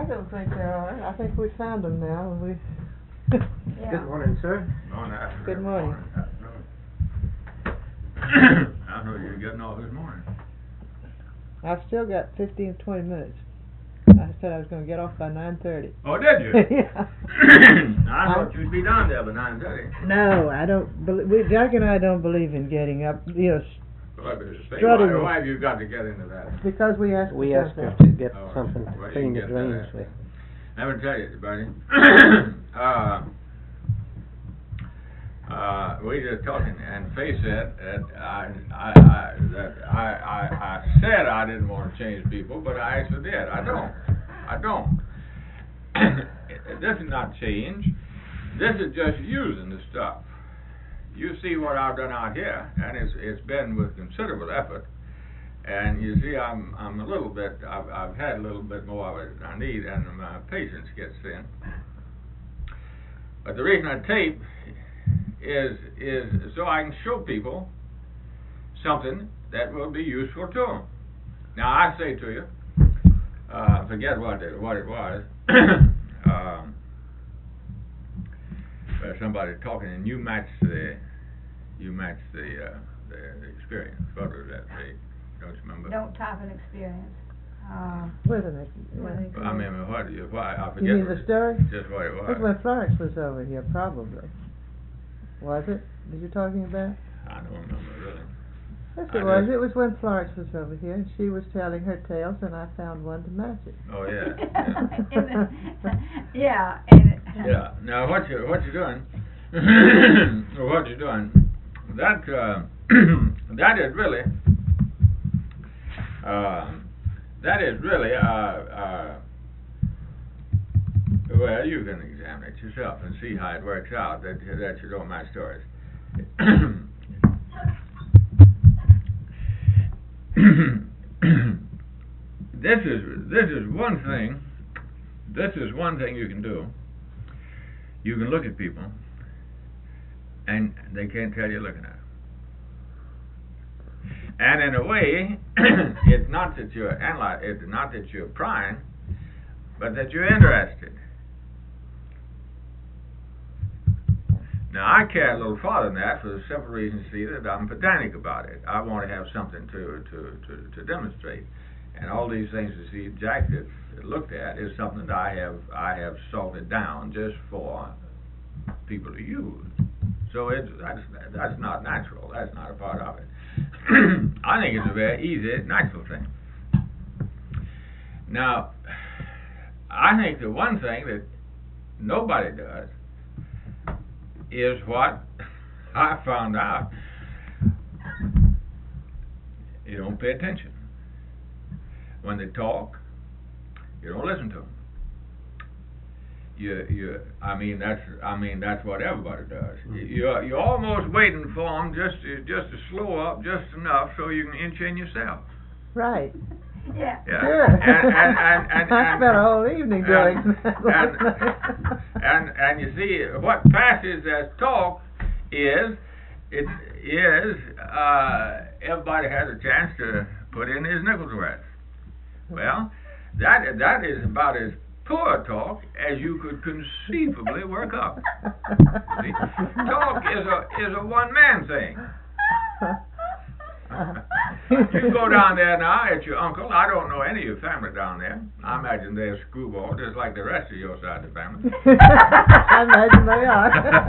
don't think they are. I think we found them now. Yeah. Good morning, sir. Good morning. I know you're getting off this morning. I've still got 15, 20 minutes. I said I was going to get off by 9:30. Oh, did you? Yeah. I thought you'd be down there by 9:30. No, I don't believe. Jack and I don't believe in getting up. Strutting. Why have you got to get into that? Because we asked. We asked her something. to get something well, clean you the can get drains that. with. Let me tell you, buddy. We just talking, and Faye said that I said I didn't want to change people, but I actually did. I don't. This is not change. This is just using the stuff. You see what I've done out here, and it's been with considerable effort. And you see, I'm a little bit. I've had a little bit more of it than I need, and my patience gets thin. But the reason I tape is so I can show people something that will be useful to them. Now I say to you, forget what it was. Somebody talking, and you match the experience. What was that? Don't you remember? Don't type an experience. Wait a minute. I mean, why? I forget. You mean the story? Just what it was. That's when Florence was over here, probably. Was it? That you're talking about? I don't remember really. Yes, it was. It was when Florence was over here, and she was telling her tales, and I found one to match it. Oh yeah. Yeah. Yeah. Now what you're doing? What you're doing? That that is really. Well, you can examine it yourself and see how it works out that you don't match stories. This is one thing. This is one thing you can do. You can look at people, and they can't tell you're looking at them. And in a way, it's not that you're it's not that you're prying, but that you're interested. Now I care a little farther than that for the simple reason, see, that I'm pedantic about it. I want to have something to demonstrate, and all these things you see Jack has looked at is something that I have salted down just for people to use. So that's not natural. That's not a part of it. I think it's a very easy, natural thing. Now, I think the one thing that nobody does is what I found out. You don't pay attention. When they talk, you don't listen to them. I mean that's what everybody does. You're almost waiting for them just to slow up just enough so you can inch in yourself. Right. Yeah. Sure. And I spent a whole evening doing that. And you see what passes as talk is everybody has a chance to put in his nickel to rest. Well, that is about as poor talk as you could conceivably work up. See? Talk is a one-man thing. You go down there now at your uncle. I don't know any of your family down there. I imagine they're screwball just like the rest of your side of the family. I imagine they are.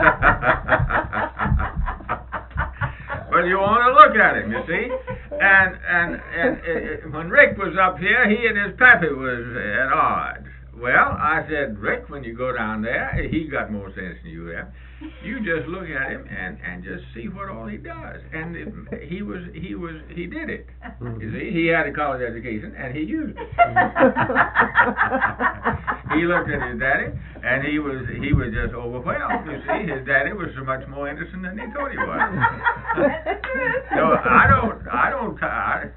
But you want to look at him, you see. And when Rick was up here, he and his pappy was at odds. Well, I said, Rick, when you go down there, he got more sense than you have. You just look at him and just see what all he does. And he did it. You see, he had a college education and he used it. He looked at his daddy and he was just overwhelmed. You see, his daddy was so much more interesting than he thought he was. So I don't tire.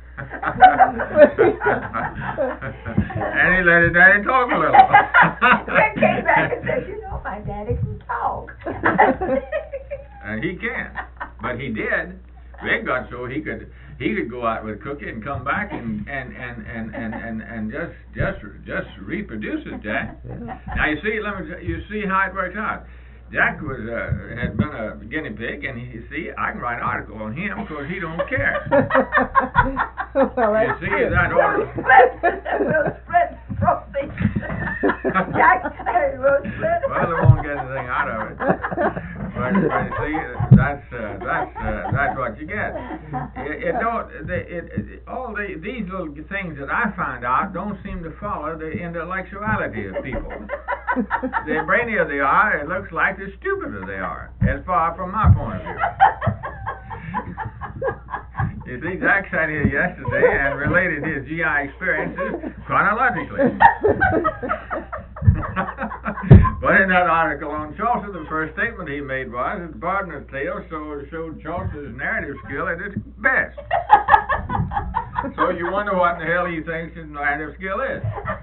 And he let his daddy talk a little. Rick came back and said, you know, my daddy can talk. And he can, but he did. Rick got so he could go out out with Cookie and come back and just reproduces, Jack. Now you see, you see how it works out. Jack had been a guinea pig, and you see, I can write an article on him because he don't care. Well, You see that Will Split, proceed. Jack, Will Split. Well, they won't get anything out of it. But you see, that's what you get. These little things that I find out don't seem to follow the intellectuality of people. The brainier they are, it looks like the stupider they are, as far from my point of view. You see, Jack sat here yesterday and related his GI experiences chronologically. But in that article on Chaucer, the first statement he made was that Barden's tale showed Chaucer's narrative skill at its best. So you wonder what in the hell he thinks his narrative skill is.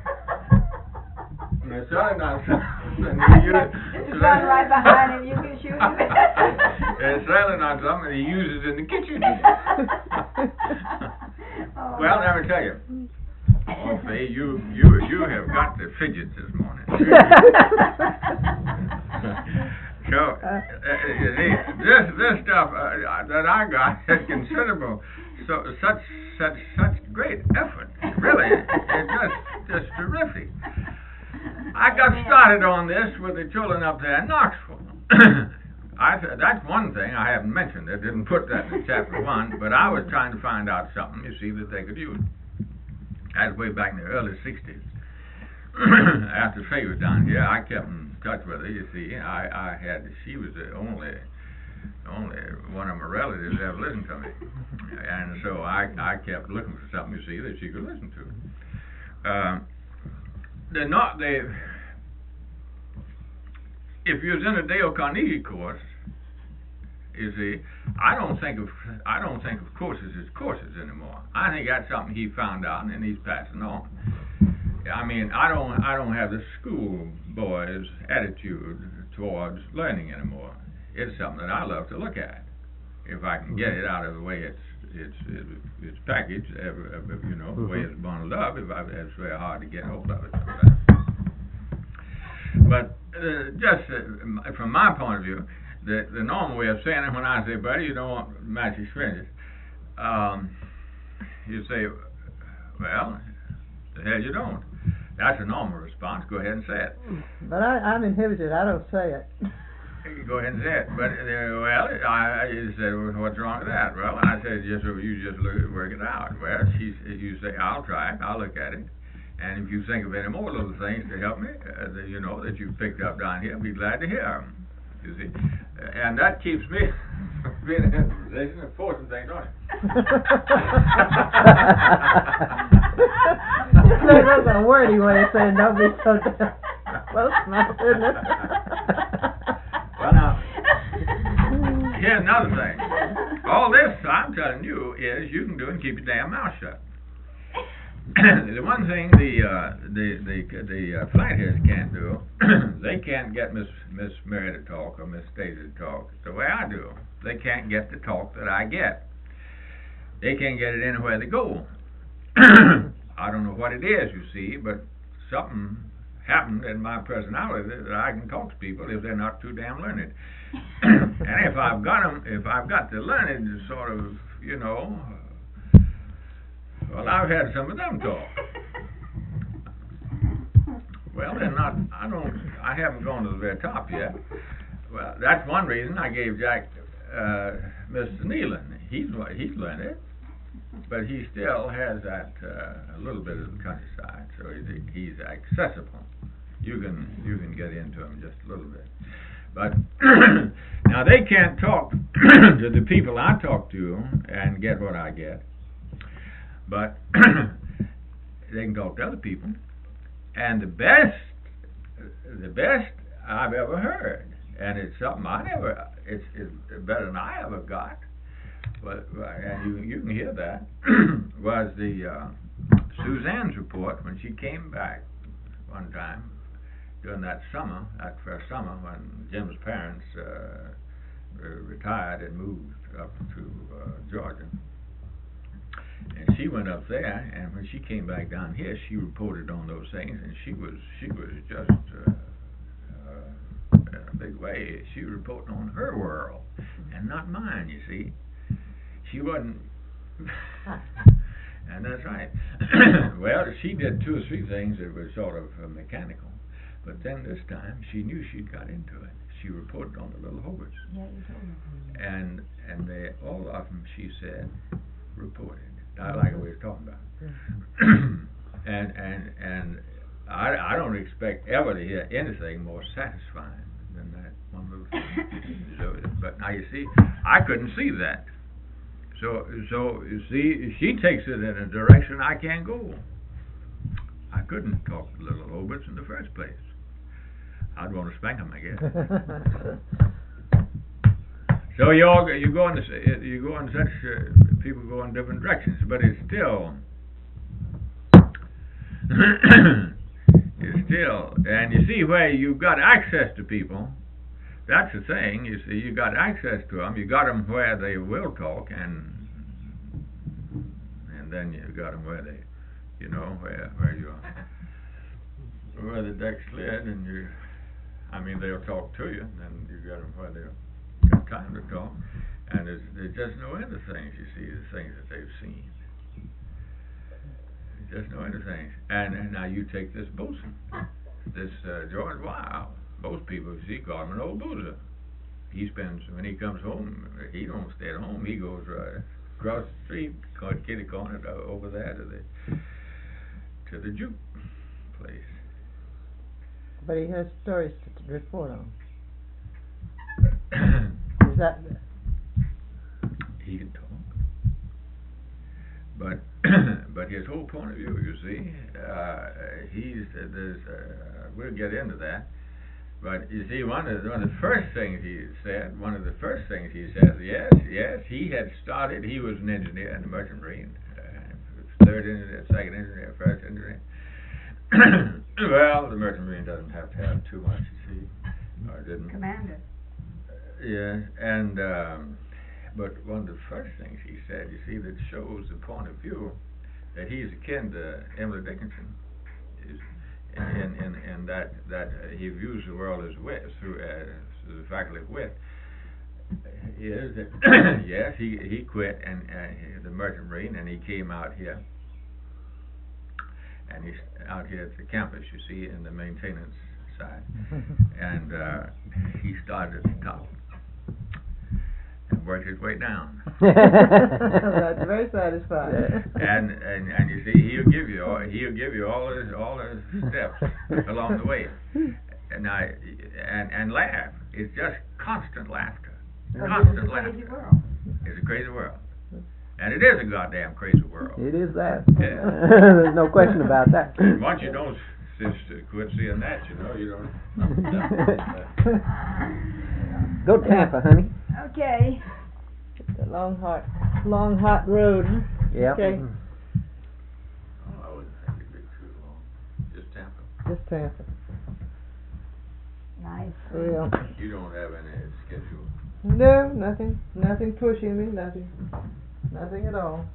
And it's certainly not something Just run right behind him, you can shoot him. it's certainly not something he uses in the kitchen. Well, let me tell you. Oh, Faye, you have got the fidgets this morning. So, you see, this stuff that I got is considerable. Such great effort. Really, it's just terrific. I got started on this with the children up there in Knoxville. That's one thing I haven't mentioned. I didn't put that in chapter 1, but I was trying to find out something, you see, that they could use. That was way back in the early 60s. After Faye was down here, I kept in touch with her, you see. She was the only one of my relatives that ever listened to me. And so I kept looking for something, you see, that she could listen to. If you was in a Dale Carnegie course, you see, I don't think of courses as courses anymore. I think that's something he found out and he's passing on. I mean, I don't have the schoolboy's attitude towards learning anymore. It's something that I love to look at, if I can get it out of the way it's packaged, you know, the way it's bundled up. It's very hard to get hold of it sometimes. But just from my point of view, the normal way of saying it, when I say, buddy, you don't want matching fringes, you say, well, the hell you don't. That's a normal response. Go ahead and say it. But I'm inhibited. I don't say it. Go ahead and say it. But you said, well, what's wrong with that? Well, I said, you just work it out. Well, you say, I'll try it. I'll look at it. And if you think of any more little things to help me, you know, that you've picked up down here, I'll be glad to hear them. You see, and that keeps me being in a position of forcing things on you. That's a wordy way of saying don't be so close-mouthed, isn't it? Well, now, here's another thing. All this I'm telling you is you can do and keep your damn mouth shut. The one thing the flatheads can't do, they can't get Miss Mary to talk or Miss Stacy to talk the way I do. They can't get the talk that I get. They can't get it anywhere they go. I don't know what it is, you see, but something happened in my personality that I can talk to people if they're not too damn learned. And if I've got the learned sort of, you know, well, I've had some of them talk. Well, they're not. I haven't gone to the very top yet. Well, that's one reason I gave Jack Mr. Nealon. He's learned it, but he still has that a little bit of the countryside, so he's accessible. You can get into him just a little bit, but now they can't talk to the people I talk to and get what I get. But they can talk to other people, and the best I've ever heard, and it's something it's better than I ever got, but and you can hear that, was the Suzanne's report when she came back one time during that first summer when Jim's parents retired and moved up to Georgia. she went up there, and when she came back down here, she reported on those things, and she was just in a big way. She was reporting on her world, and not mine. You see, she wasn't. And that's right. Well, she did 2 or 3 things that were sort of mechanical, but then this time she knew she'd got into it. She reported on the little Hobarts. Yeah, you told me. And they, all of them, she said, reported. I like the way he's talking about it. and I don't expect ever to hear anything more satisfying than that one little thing. So, but now you see, I couldn't see that. So you see, she takes it in a direction I can't go. I couldn't talk to little Hobarts in the first place. I'd want to spank them, I guess. So you go in such people go in different directions, but it's still and you see where you've got access to people. That's the thing. You see, you got access to them. You got them where they will talk, and then you got them where they, you know, where the deck's slid, and they'll talk to you, and then you got them where they'll got time to talk, and there's just no end of things. You see, the things that they've seen. There's just no end of things. And now you take this bosun, this George Wow. Most people, you see, call him an old boozer. He spends, when he comes home, he don't stay at home. He goes right across the street, kitty corner, over there to the juke place. But he has stories to report on. Is that? He can talk, but his whole point of view, you see, we'll get into that. But you see, one of the first things he said, yes, he had started. He was an engineer in the Merchant Marine, 3rd engineer, 2nd engineer, 1st engineer. Well, the Merchant Marine doesn't have to have too much, you see, or didn't. Commander. Yeah, and but one of the first things he said, you see, that shows the point of view that he's akin to Emily Dickinson, in that he views the world as wit, through the faculty of wit. Is that yes, he quit and the Merchant Marine, and he came out here, and he's out here at the campus, you see, in the maintenance side, and he started at the top and worked his way down. That's very satisfying. And you see, he'll give you all his steps along the way, and laugh. It's just constant laughter. Constant laughter. It's a crazy world. It's a crazy world. And it is a goddamn crazy world. It is that. Yeah. There's no question about that. Once you don't quit seeing that, you don't. Go Tampa, honey. Okay. The long hot road. Yeah. Okay. Oh, I wouldn't think it'd be too long. Just Tampa. Just Tampa. Nice. Real. You don't have any schedule. No, nothing pushing me, nothing at all.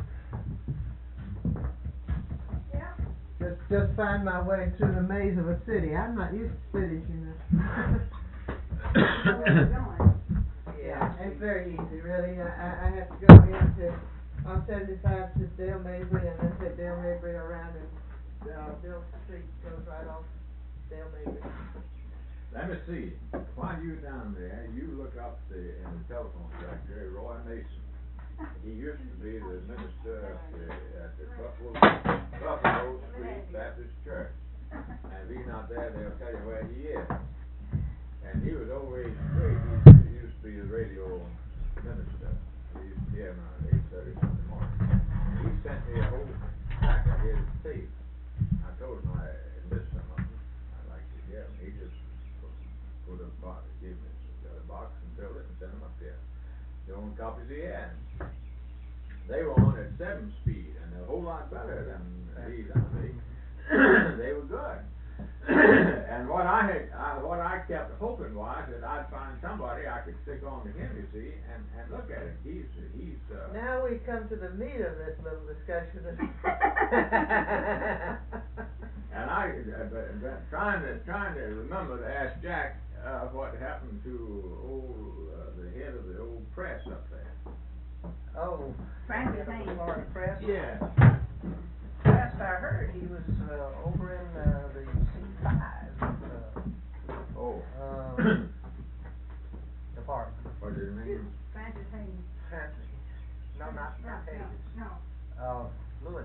Yeah. Just find my way through the maze of a city. I'm not used to cities, you know. Where are you going? Yeah, it's very easy, really. I have to go into on 75 to Dale Mabry, and then take Dale Mabry around, and Bill Street goes right off Dale Mabry. Let me see. While you're down there, you look up in the telephone directory, Roy Mason. He used to be the minister at the Buffalo Street Baptist Church. And if he's not there, they'll tell you where he is. And he was over 83. He used to be the radio minister. We used to hear him around 8:30 Sunday morning. He sent me a whole pack of his tape. I told him I missed some of them. I'd like to hear them. He just put a box, gave me a box and filled it and sent them up there. The only copies he had. They were on at 7 speed, and a whole lot better than these. They were good. And what I kept hoping was that I'd find somebody I could stick on to him, you see, and look at him. He's Now we come to the meat of this little discussion. And trying to remember to ask Jack, what happened to the head of the old press up there. Oh. Francis the Haynes. Florida Press? Yeah. Last I heard, he was over in the C5 Oh. department. What is his name? Francis Haynes. Francis. No, not Hayes. No. Lewis.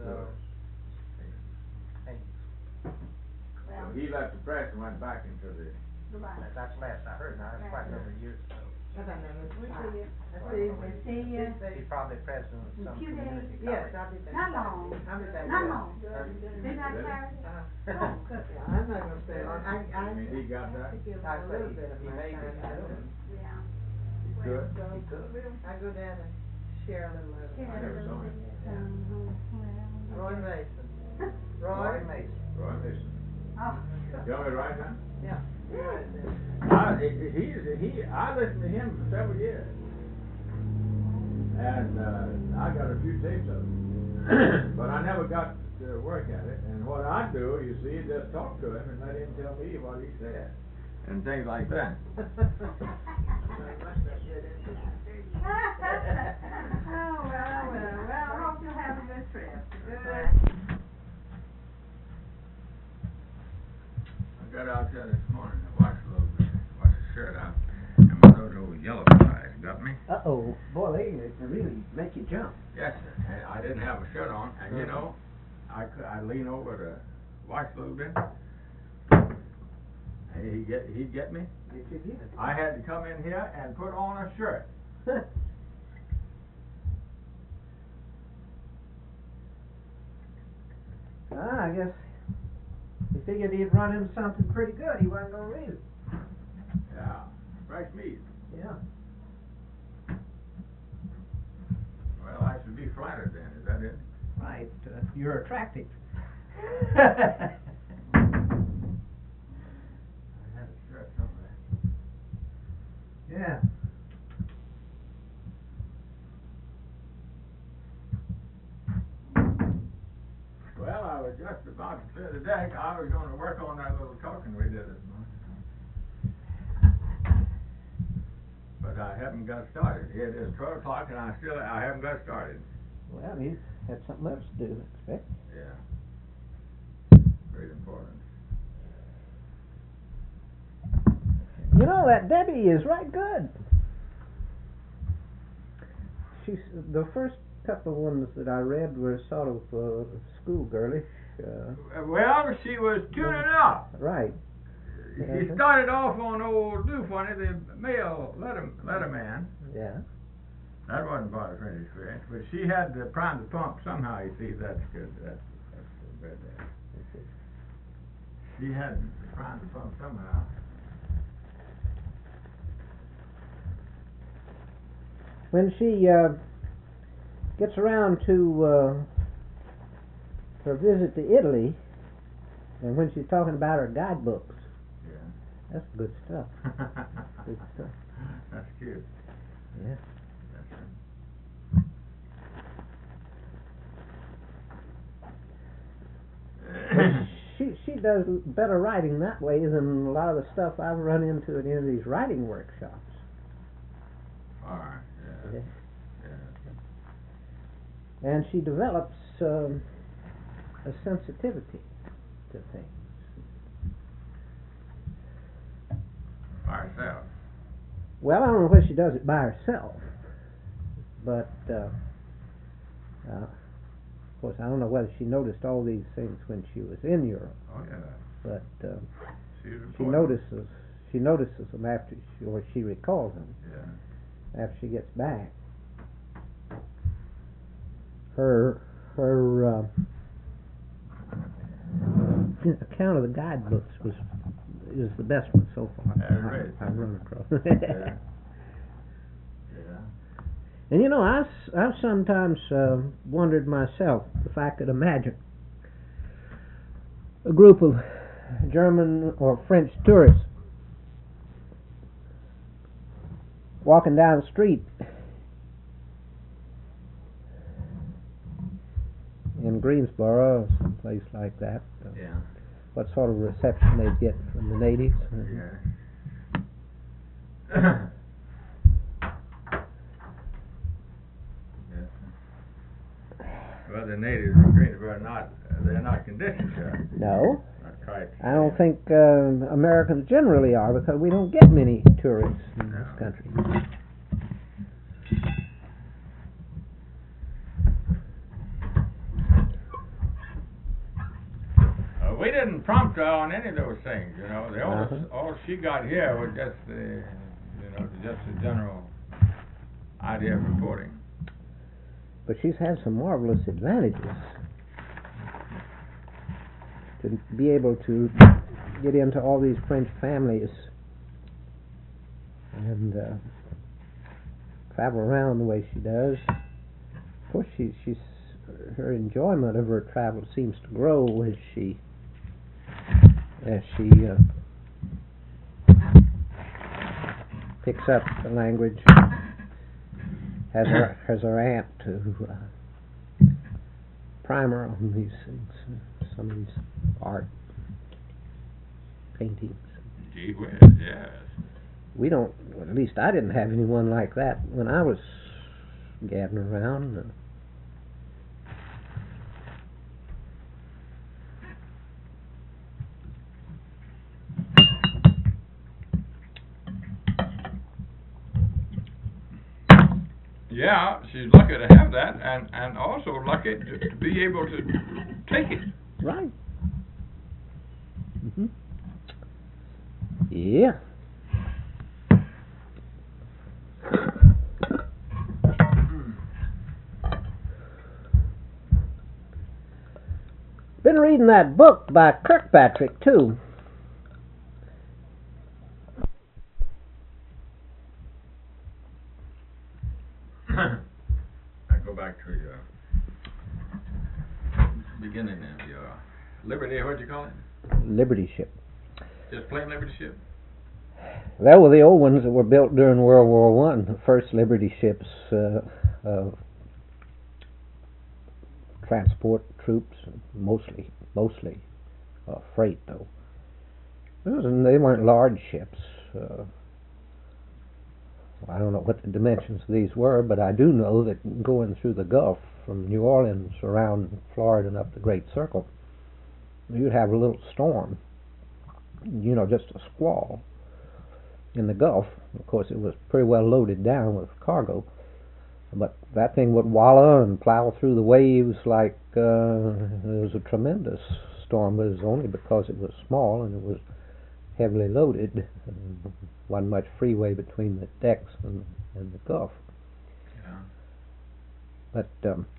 Hayes. Well, He left the press and went back into the. goodbye. That's last I heard. Now, that's quite a number of years ago. I don't know. We see you. See See ya. He's probably president of some Few days. community Yes, college. I'll be back. Not long. I'll be back. Not long. Yeah. Did I carry? Oh, good. Yeah, I'm not gonna stay long. I He got that? have to give him I a say little bit of he my made it. I time. don't. Yeah. Good. So, He could. I go down and share a little of it. Share a never little saw bit. him. Roy Mason. Roy Mason. Roy Mason. Oh. You want me to write that? Yeah. Right there. I listened to him for several years. And, I got a few tapes of it. But I never got to work at it. And what I do, you see, is just talk to him and let him tell me what he said. And things like that. Oh, well, hope you have a good trip. Good. I got out there this morning and washed the shirt out. And one of those old yellow flies got me. Uh-oh. Boy, they really make you jump. Yes, sir. And I didn't have a shirt on, and you know, I'd lean over to wash a little bit. And he'd get me. Did you get it? I had to come in here and put on a shirt. I guess he figured he'd run him something pretty good. He wasn't gonna read it. Yeah, fresh meat. Yeah. Well, I should be flattered then, is that it? Right. You're attractive. I had a shirt somewhere. Yeah. Well, I was just about to clear the deck. I was going to work on that little talking we did this morning. But I haven't got started. It is 12 o'clock and I haven't got started. Well, you had something else to do, I expect. Yeah. Very important. You know, that Debbie is right good. She's the first couple of ones that I read were sort of schoolgirlish. Well, she was tuning up. Right. She started off on old Do Funny, the male letterman. Yeah. That wasn't part of her experience, but she had to prime the pump somehow. You see, that's good. That's good there. She had to prime the pump somehow. When she gets around to her visit to Italy, and when she's talking about her guidebooks, Yeah. that's good stuff. Good stuff. That's cute. Yeah. She does better writing that way than a lot of the stuff I've run into at any of these writing workshops. All right. Yeah. Yeah. Yeah. And she develops a sensitivity to things. By herself. Well, I don't know whether she does it by herself, but of course I don't know whether she noticed all these things when she was in Europe, Oh yeah. but She she notices them after she recalls them Yeah. after she gets back. Her account of the guidebooks is the best one so far I've run across. Yeah. Yeah. And you know, I've sometimes wondered myself if I could imagine a group of German or French tourists walking down the street from Greensboro, or someplace like that. Yeah. What sort of reception they'd get from the natives? Yeah. Yes. Well, the natives of Greensboro are they're not conditioned here. No, Not quite. I don't think Americans generally are, because we don't get many tourists in this No. country. We didn't prompt her on any of those things, you know. Uh-huh. All she got here was just just the general idea of reporting. But she's had some marvelous advantages. To be able to get into all these French families and travel around the way she does. Of course, her enjoyment of her travel seems to grow as she picks up the language. Has her aunt to primer on these things, some of these art paintings. Gee whiz, yes. We don't, well, at least I didn't have anyone like that when I was gadding around. Yeah, she's lucky to have that, and also lucky to be able to take it. Right. Yeah. Been reading that book by Kirkpatrick too. I go back to your beginning of your Liberty, what'd you call it? Liberty ship. Just plain Liberty ship? That were the old ones that were built during World War One. The first Liberty ships transport troops, mostly freight though. They weren't large ships. I don't know what the dimensions of these were, but I do know that going through the Gulf from New Orleans around Florida and up the Great Circle, you'd have a little storm, just a squall in the Gulf. Of course, it was pretty well loaded down with cargo, but that thing would wallow and plow through the waves like it was a tremendous storm, but it was only because it was small and it was heavily loaded. Wasn't much freeway between the decks and the Gulf. Yeah. But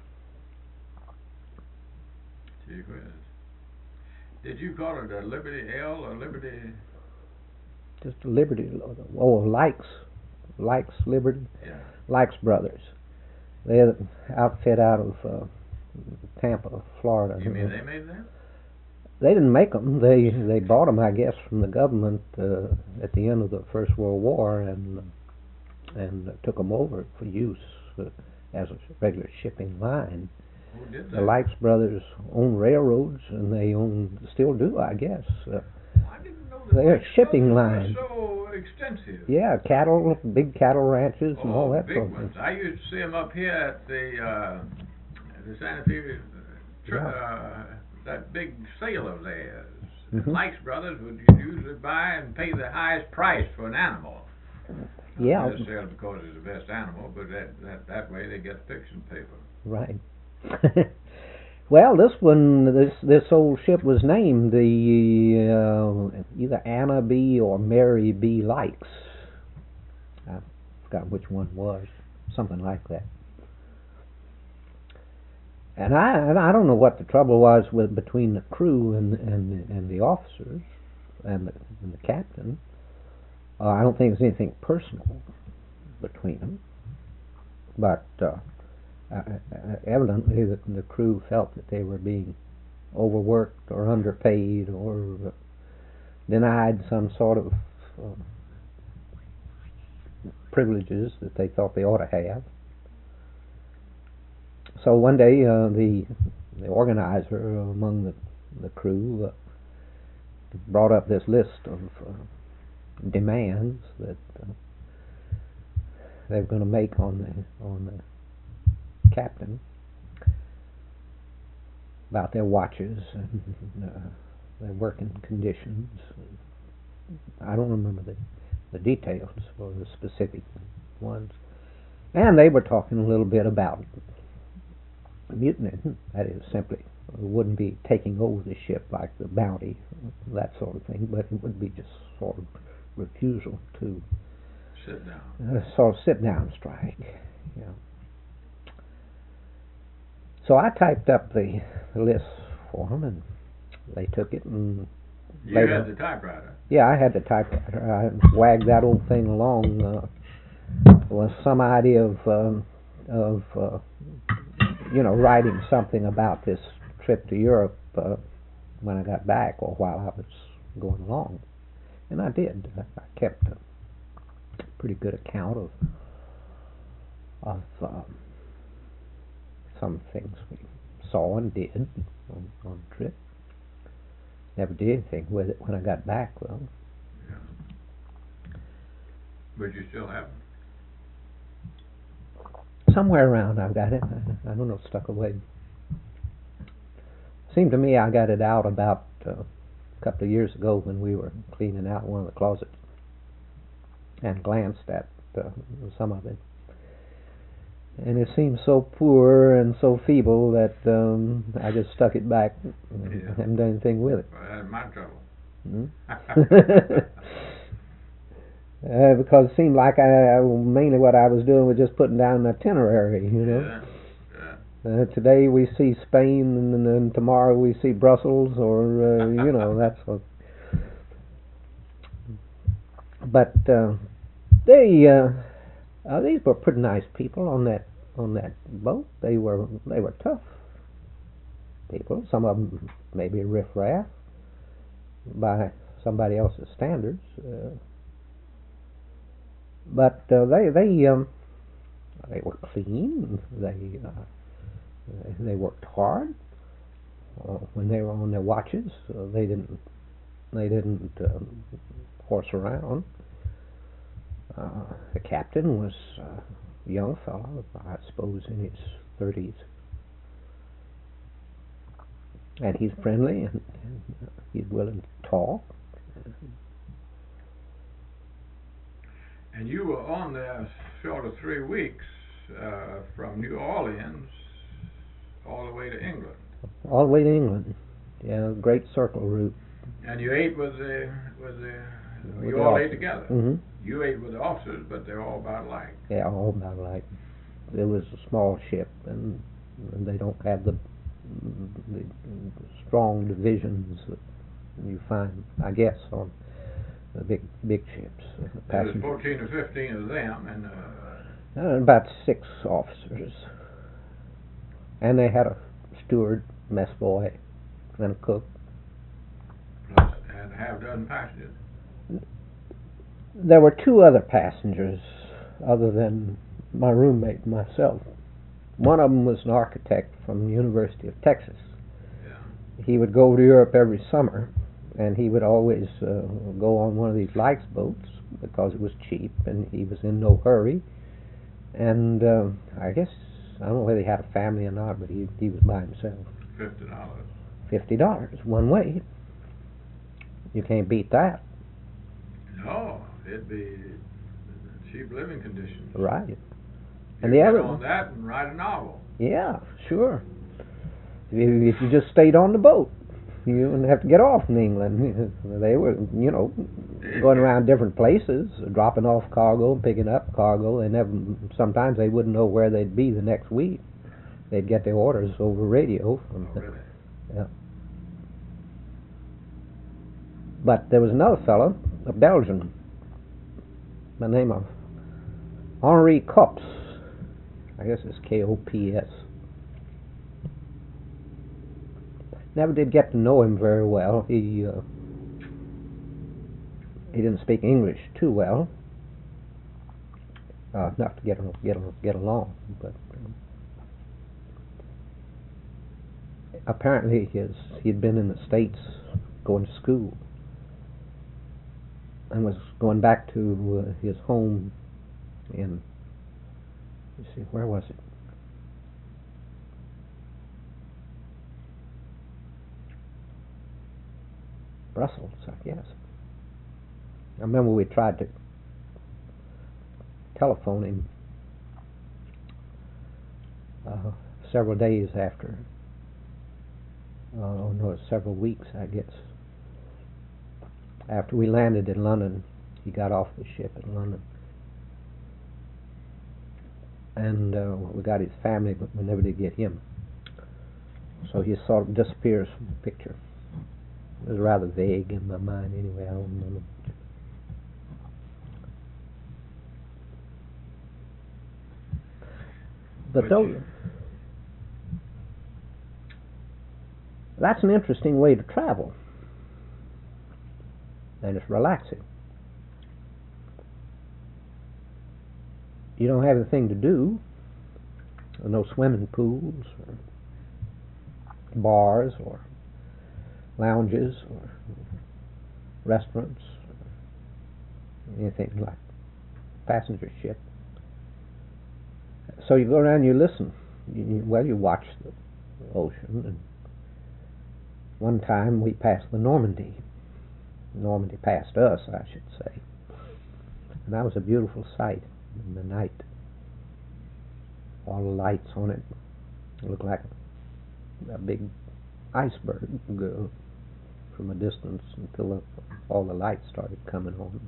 Gee whiz. Did you call it a Liberty L or Liberty? just a Liberty, Likes Liberty, Yeah. Likes Brothers. They're an outfit out of Tampa, Florida. You mean they made that? They didn't make them. They bought them, I guess, from the government at the end of the First World War, and took them over for use as a regular shipping line. Who did The that? Likes brothers own railroads, and they still do, I guess. I didn't know that They're Likes shipping Brothers lines. were so extensive. Yeah, big cattle ranches, and all that big sort of ones. thing. I used to see them up here at the Santa Fe, that big sale of theirs. Mhm. Likes Brothers would usually buy and pay the highest price for an animal. Yeah. Not necessarily because it's the best animal, but that way they get fiction paper. Right. Well, this old ship was named the either Anna B. or Mary B. Likes. I forgot which one was. Something like that. And I don't know what the trouble was between the crew and the officers and the captain. I don't think there's anything personal between them, but evidently the crew felt that they were being overworked or underpaid or denied some sort of privileges that they thought they ought to have. So one day the the organizer among the crew brought up this list of demands that they were going to make on the captain about their watches and their working conditions. I don't remember the details or the specific ones. And they were talking a little bit about mutiny. That is, simply wouldn't be taking over the ship like the Bounty, that sort of thing, but it would be just sort of refusal to sit down. Sort of sit down strike. Yeah. So I typed up the list for them, and they took it. And you later, had the typewriter. Yeah, I had the typewriter. I wagged that old thing along with some idea of writing something about this trip to Europe when I got back or while I was going along, and I did. I kept a pretty good account of some things we saw and did on the trip. Never did anything with it when I got back, though. Yeah. But you still have them. Somewhere around I've got it. I don't know, stuck away. Seemed to me I got it out about a couple of years ago when we were cleaning out one of the closets and glanced at some of it. And it seemed so poor and so feeble that I just stuck it back and haven't done anything with it. Well, that's my trouble. Because it seemed like mainly what I was doing was just putting down an itinerary, you know. Yeah. Today we see Spain, and then tomorrow we see Brussels, or that's what. But these were pretty nice people on that boat. They were tough people. Some of them maybe riffraff by somebody else's standards. But they were clean. They worked hard when they were on their watches. They didn't horse around. The captain was a young fellow, I suppose in his 30s, and he's friendly and he's willing to talk. And you were on there short of 3 weeks from New Orleans all the way to England. All the way to England. Yeah, Great Circle route. And you ate with you all ate together. Mm-hmm. You ate with the officers, but they're all about alike. Yeah, all about alike. It was a small ship, and they don't have the strong divisions that you find, I guess, on the big ships. There was 14 or 15 of them, and about 6 officers, and they had a steward, mess boy, and a cook. Plus, and half a dozen passengers. There were 2 other passengers other than my roommate and myself. One of them was an architect from the University of Texas. Yeah. He would go to Europe every summer, and he would always go on one of these Lykes boats because it was cheap and he was in no hurry. And I guess, I don't know whether he had a family or not, but he was by himself. $50 one way. You can't beat that. No, it'd be cheap living conditions. Right. And the other on that and write a novel. Yeah, sure. If you just stayed on the boat, you wouldn't have to get off in England. They were, going around different places, dropping off cargo, picking up cargo. Sometimes they wouldn't know where they'd be the next week. They'd get their orders over radio. Really? Yeah. But there was another fellow, a Belgian, by the name of Henri Kops. I guess it's Kops. Never did get to know him very well. He didn't speak English too well, enough to get along. But apparently he'd been in the States going to school and was going back to his home in, let's see, where was it? Brussels, I guess. I remember we tried to telephone him several days after, several weeks, I guess. After we landed in London, he got off the ship in London. And we got his family, but we never did get him. So he sort of disappears from the picture. It was rather vague in my mind anyway, I don't remember. But that's an interesting way to travel. And it's relaxing. You don't have anything to do. No swimming pools or bars or lounges or restaurants or anything like passenger ship. So you go around and you listen. You watch the ocean. And one time we passed the Normandy. Normandy passed us, I should say. And that was a beautiful sight in the night. All the lights on it. It looked like a big iceberg from a distance until all the lights started coming on.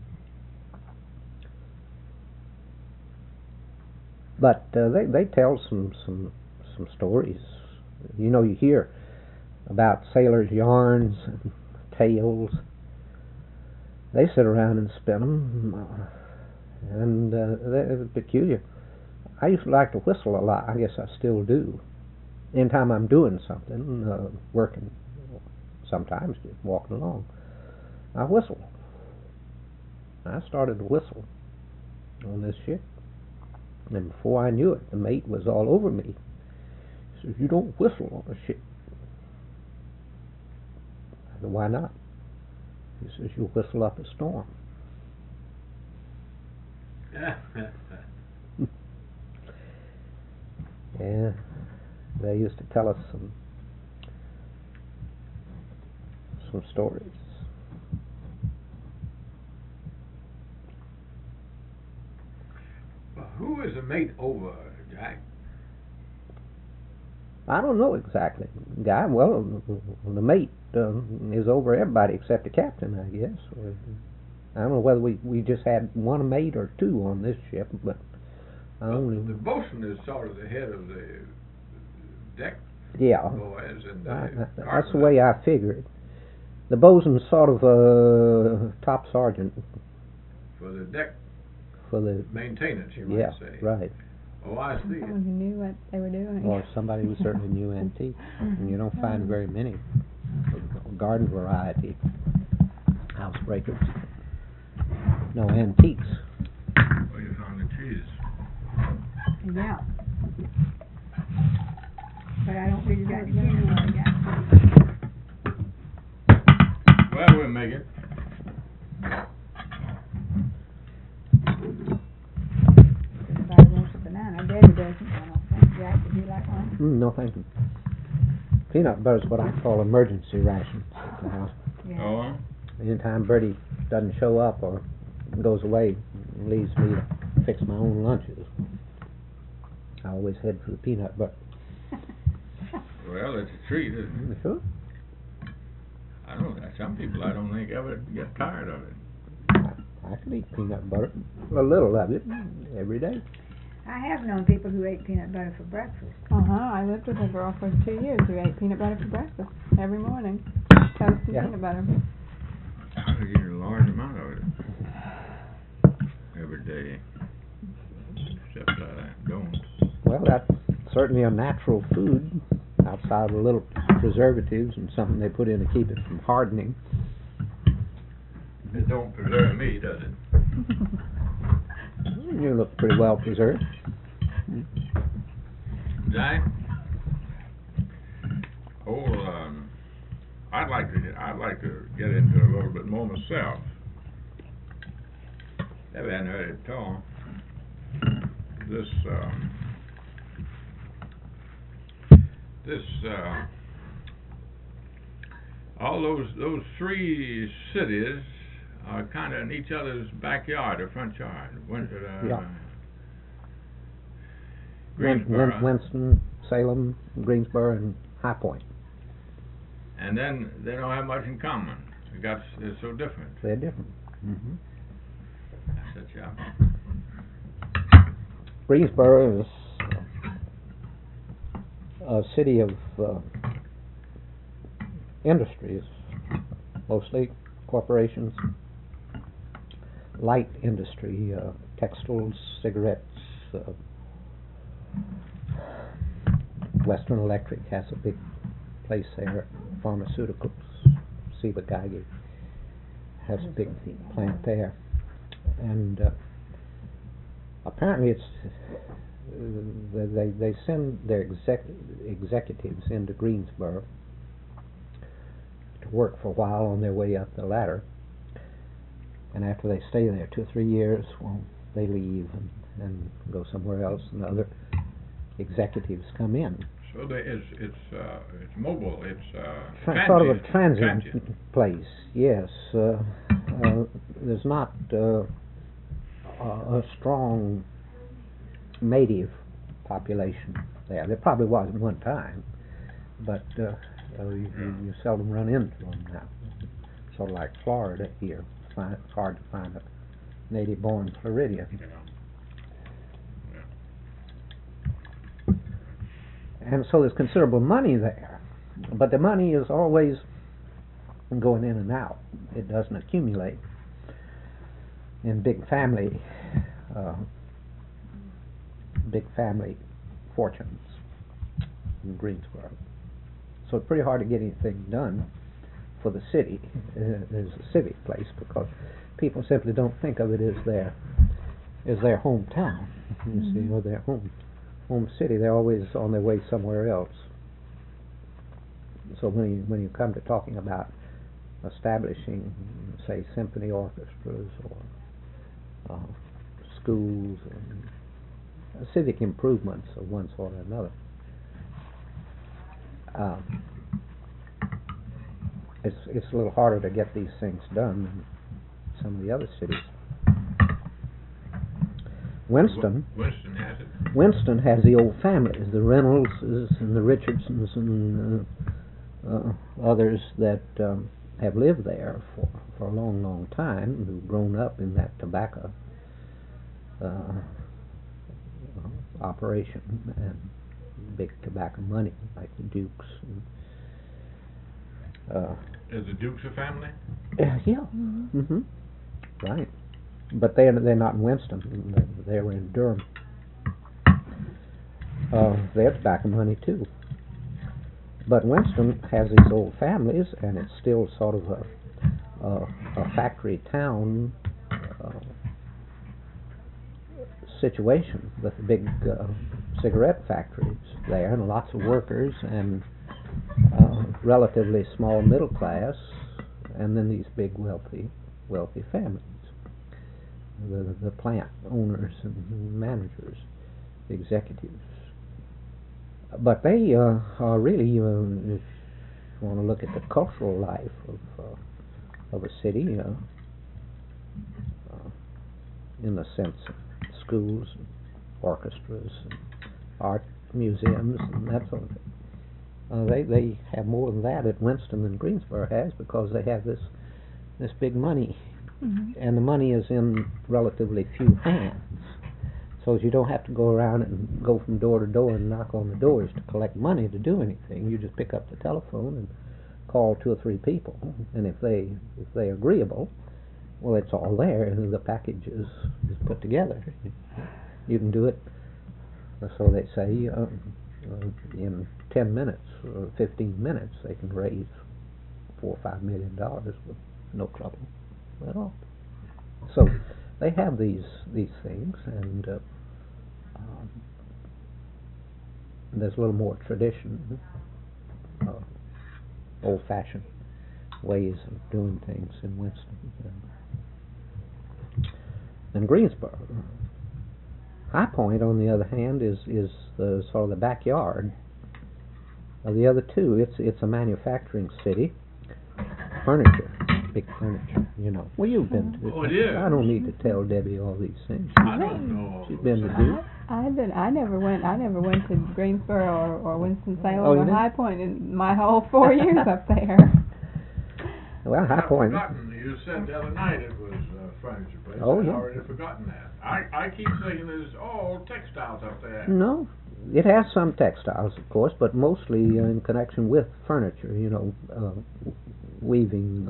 But they tell some stories. You know, you hear about sailors' yarns and tales. They sit around and spin them, and they're peculiar. I used to like to whistle a lot. I guess I still do. Anytime I'm doing something, working, sometimes just walking along, I whistle. I started to whistle on this ship. And before I knew it, the mate was all over me. He says, "You don't whistle on a ship." I said, "Why not?" He says, "You'll whistle up a storm." Yeah, they used to tell us some stories. Who is the mate over, Jack? I don't know exactly, Guy. Well, the mate is over everybody except the captain, I guess. I don't know whether we just had one mate or two on this ship, but I only... The bosun is sort of the head of the deck boys, and that's the way I figure it. The bosun's sort of a top sergeant. For the deck. For the maintenance, you might say. Yeah, right. Oh, I see. Someone who knew what they were doing. Or somebody who certainly knew antiques. And you don't find very many garden variety housebreakers. No antiques. Well, you found the cheese. Yeah. But I don't really got to Well, we'll make it. Everybody wants a banana. Daddy doesn't. I don't think. Jack, would you like one? No, thank you. Peanut butter is what I call emergency rations at the house. Yeah. Oh. Anytime Bertie doesn't show up or goes away, leaves me to fix my own lunches. I always head for the peanut butter. Well, it's a treat, isn't it? Sure. I don't know. Some people I don't think ever get tired of it. I can eat peanut butter, a little of it, every day. I have known people who ate peanut butter for breakfast. I lived with a girl for 2 years who ate peanut butter for breakfast every morning. Toast and peanut butter. I could eat a large amount of it every day. Except that I don't. Well, that's certainly a natural food, outside of the little preservatives and something they put in to keep it from hardening. It don't preserve me, does it? You look pretty well preserved. Jack? Old I'd like to get into it a little bit more myself. Never hadn't heard it at all. All those three cities are kind of in each other's backyard or front yard. Yeah. Greensboro. Winston, Salem, Greensboro, and High Point. And then they don't have much in common. They're so different. They're different. Mm-hmm. That's it, yeah. Greensboro is a city of industries, mostly corporations, light industry, textiles, cigarettes. Western Electric has a big place there. Pharmaceuticals, Ciba-Geigy has a big plant there, and apparently they send their executives into Greensboro to work for a while on their way up the ladder, and after they stay there 2 or 3 years, well, they leave and go somewhere else, and other executives come in. So it's mobile. It's sort of a transient place. Yes, there's not a strong native population there. There probably was at one time, but you seldom run into them now. Sort of like Florida here. It's hard to find a native-born Floridian. And so there's considerable money there, but the money is always going in and out. It doesn't accumulate in big family fortunes in Greensboro. So it's pretty hard to get anything done for the city as a civic place, because people simply don't think of it as their hometown, you see, or their home city. They're always on their way somewhere else. So when you come to talking about establishing, say, symphony orchestras or schools and civic improvements of one sort or another, it's a little harder to get these things done than some of the other cities. Winston has it. Winston has the old families, the Reynoldses and the Richardsons and others that have lived there for a long, long time, who've grown up in that tobacco operation and big tobacco money, like the Dukes. Is the Dukes a family? Yeah. Mm-hmm. Right. But they're not in Winston. They were in Durham. They have tobacco money too. But Winston has these old families, and it's still sort of a factory town situation with the big cigarette factories there, and lots of workers, and relatively small middle class, and then these big wealthy families. The plant owners and managers, the executives. But they are really, if you want to look at the cultural life of a city, in the sense of schools, and orchestras, and art museums, and that sort of thing. They have more than that at Winston than Greensboro has, because they have this big money. Mm-hmm. And the money is in relatively few hands, so you don't have to go around and go from door to door and knock on the doors to collect money to do anything. You just pick up the telephone and call 2 or 3 people, and if they're agreeable, well, it's all there, and the package is put together. You can do it, so they say, in 10 minutes or 15 minutes they can raise $4 or $5 million with no trouble at all. So they have these things, and there's a little more tradition, old-fashioned ways of doing things in Winston and Greensboro. High Point, on the other hand, is the sort of the backyard of the other two. It's a manufacturing city. Furniture, big furniture, you know. Well, you've been to. Oh, it is. I don't need to tell Debbie all these things. I don't know. She's been to Duke. I never went to Greensboro or Winston-Salem Oh, you or didn't? High Point in my whole 4 years up there. Well, High Point. You said the other night it was a furniture place. Oh, I'd yeah. already forgotten that. I keep thinking there's all textiles up there. No, it has some textiles, of course, but mostly in connection with furniture. You know, weaving.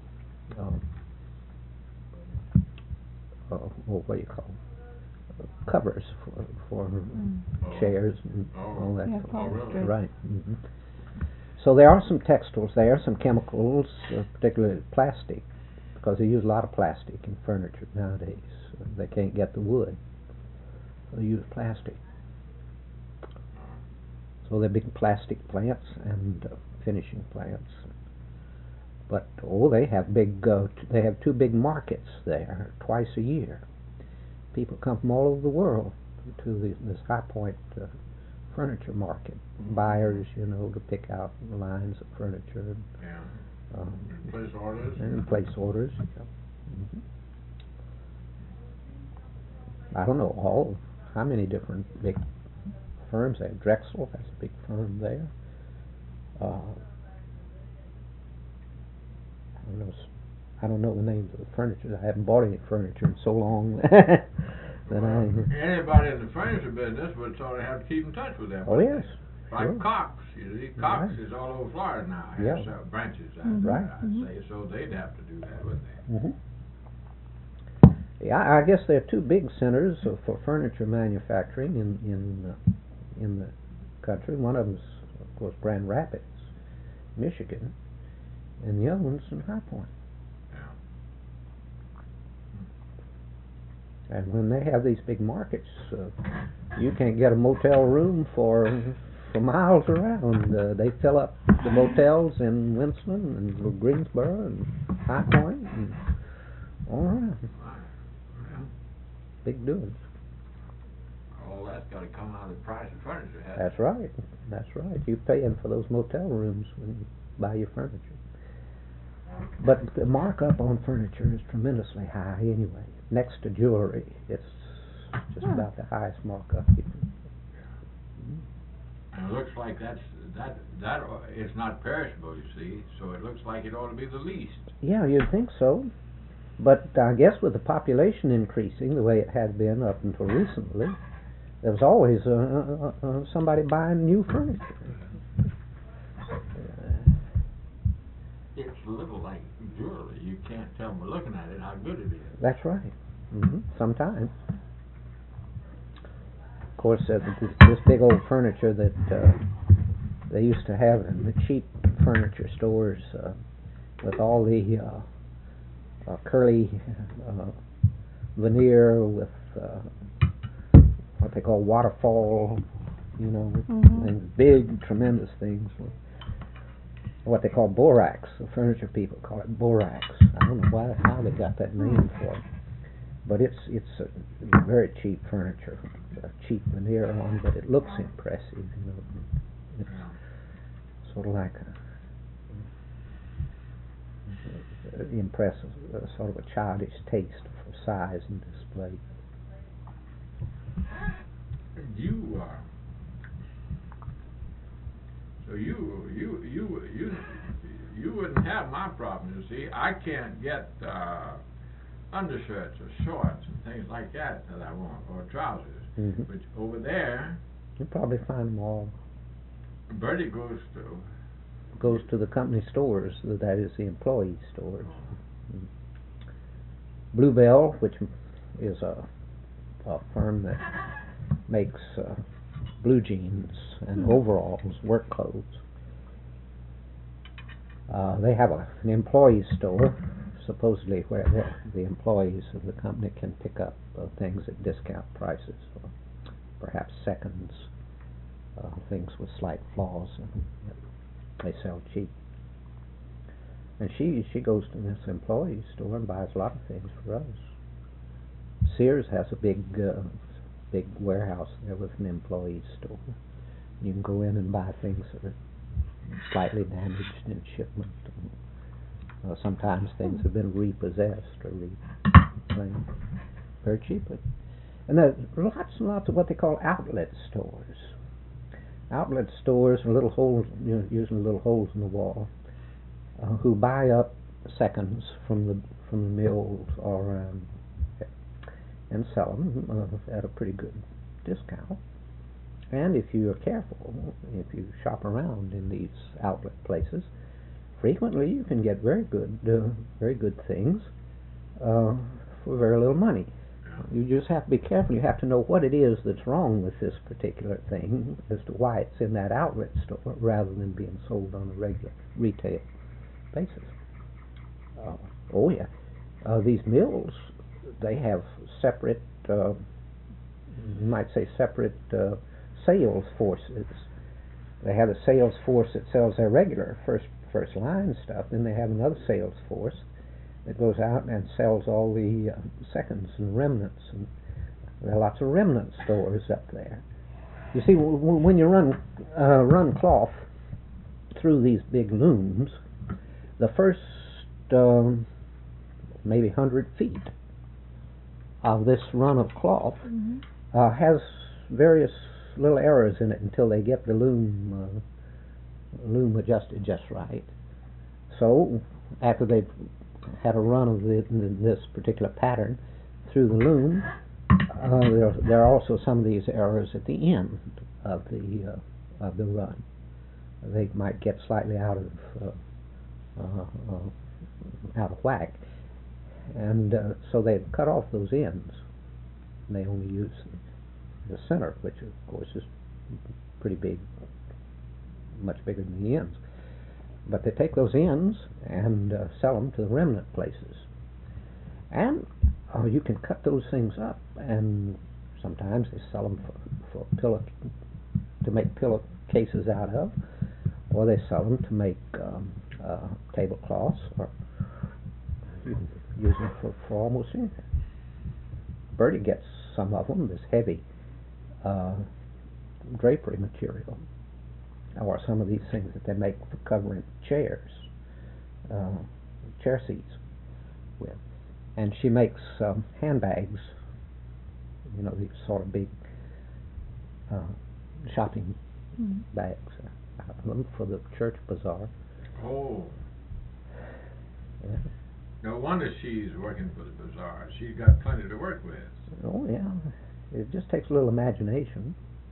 What do you call them? Covers for chairs and all that. Yeah, sort of upholstery. stuff. Right. Hmm. So there are some textiles there, some chemicals, particularly plastic, because they use a lot of plastic in furniture nowadays. They can't get the wood, so they use plastic. So they're big plastic plants and finishing plants. But they have they have two big markets there twice a year. People come from all over the world to this High Point furniture market. Buyers, to pick out lines of furniture. Yeah. Place orders. And place orders. Yeah. Mhm. I don't know how many different big firms they have. Drexel has a big firm there. I don't know the names of the furniture. I haven't bought any furniture in so long that Anybody in the furniture business would sort of have to keep in touch with them. Oh, yes. Like Sure. Cox, you see, Cox Right. is all over Florida now. Yeah. Has branches, Right. I'd say. So they'd have to do that, wouldn't they? Mhm. Yeah, I guess there are two big centers for furniture manufacturing in the country. One of them's, of course, Grand Rapids, Michigan, and the other one's in High Point. And when they have these big markets, you can't get a motel room for miles around. They fill up the motels in Winston and Greensboro and High Point and all around. Yeah. Big doings. All that's got to come out of the price of furniture, hasn't That's right. That's right. You're paying for those motel rooms when you buy your furniture. But the markup on furniture is tremendously high anyway. Next to jewelry, it's just about the highest markup you can. And it looks like that is not perishable, you see, so it looks like it ought to be the least. Yeah, you'd think so. But I guess with the population increasing the way it had been up until recently, there was always somebody buying new furniture. It's a little like jewelry. You can't tell by looking at it how good it is. That's right. Sometimes. Of course, this big old furniture that they used to have in the cheap furniture stores with all the curly veneer with what they call waterfall, and big, tremendous things. What they call borax. The furniture people call it borax. I don't know how they got that name for it, but it's very cheap furniture, cheap veneer on, but it looks impressive. It's sort of like impressive, sort of a childish taste for size and display. You so you wouldn't have my problem. You see, I can't get undershirts or shorts and things like that I want, or trousers. But over there, you probably find them all. Bertie goes to the company stores. That is the employee stores. Bluebell, which is a firm that makes blue jeans and overalls, work clothes. They have an employee store, supposedly where the employees of the company can pick up things at discount prices, or perhaps seconds, things with slight flaws, and they sell cheap. And she goes to this employee store and buys a lot of things for us. Sears has a big warehouse there with an employee store. You can go in and buy things that are slightly damaged in shipment. Sometimes things have been repossessed or reclaimed. Very cheap. And there's lots and lots of what they call outlet stores. Outlet stores are little holes, usually little holes in the wall, who buy up seconds from the mills or and sell them at a pretty good discount. And if you are careful, if you shop around in these outlet places, frequently you can get very good things for very little money. You just have to be careful. You have to know what it is that's wrong with this particular thing as to why it's in that outlet store rather than being sold on a regular retail basis. These mills, they have separate, you might say separate sales forces. They have a sales force that sells their regular first line stuff, then they have another sales force that goes out and sells all the seconds and remnants, and there are lots of remnant stores up there. You see, when you run cloth through these big looms, the first maybe 100 feet of this run of cloth has various little errors in it until they get the loom adjusted just right. So after they've had a run of this particular pattern through the loom, there are also some of these errors at the end of the run. They might get slightly out of whack, and so they cut off those ends. And they only use the center, which of course is pretty big, much bigger than the ends. But they take those ends and sell them to the remnant places. And you can cut those things up, and sometimes they sell them for to make pillow cases out of, or they sell them to make tablecloths, or you can use them for almost anything. Bertie gets some of them, this heavy drapery material, or some of these things that they make for covering chairs, chair seats with. And she makes handbags, these sort of big shopping bags out of them for the church bazaar. Oh. Yeah. No wonder she's working for the bazaar. She's got plenty to work with. Oh, yeah. It just takes a little imagination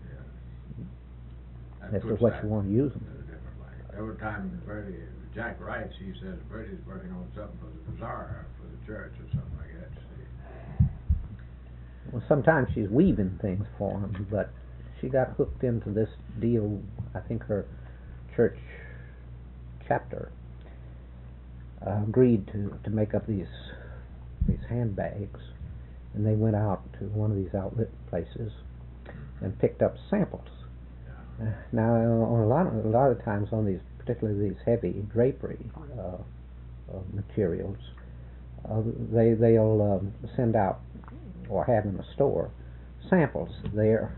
as to what you want to use them. Every time Jack writes, he says Bertie's working on something for the bazaar, for the church, or something like that. See? Well, sometimes she's weaving things for him, but she got hooked into this deal. I think her church chapter agreed to make up these handbags, and they went out to one of these outlet places and picked up samples. Now, on a lot of times on these, particularly these heavy drapery materials, they'll send out or have in the store samples. They're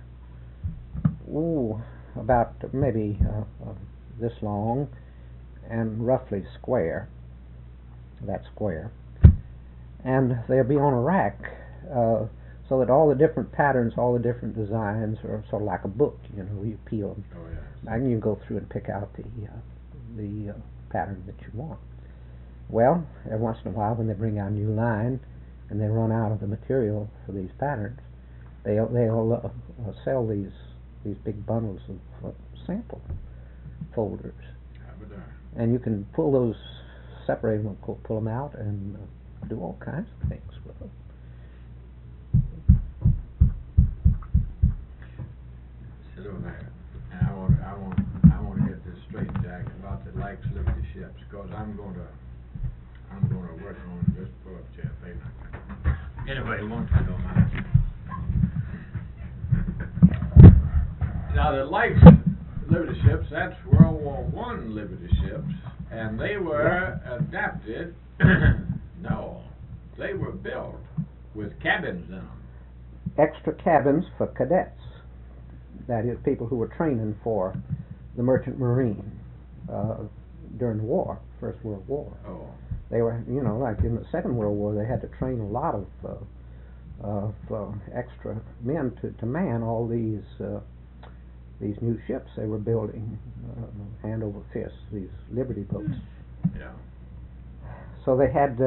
about maybe this long and roughly square. That square, and they'll be on a rack, so that all the different patterns, all the different designs are sort of like a book. You peel them, and you go through and pick out the pattern that you want. Well, every once in a while, when they bring out a new line and they run out of the material for these patterns, they'll sell these big bundles of sample folders, and you can pull those. Separate them, pull them out, and do all kinds of things with them. Sit over there. And I want to get this straight, Jack, about the Likes Liberty ships, because I'm going to work on this pull-up chair thing. Anyway, won't you don't mind? Now the Liberty ships, that's World War One Liberty ships, and they were adapted, no, they were built with cabins in them. Extra cabins for cadets. That is, people who were training for the Merchant Marine during the war, First World War. Oh. They were, you know, like in the Second World War, they had to train a lot of extra men to man all these new ships they were building, hand over fist, these Liberty boats. Yeah. So they had,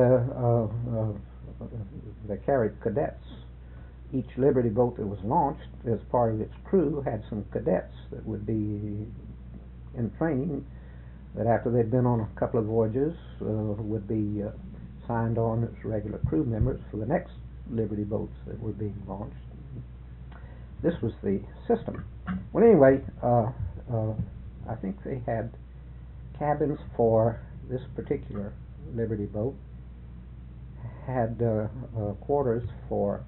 they carried cadets. Each Liberty boat that was launched, as part of its crew, had some cadets that would be in training, that after they'd been on a couple of voyages, would be signed on as regular crew members for the next Liberty boats that were being launched. This was the system. Well, anyway, I think they had cabins for this particular Liberty boat, had quarters for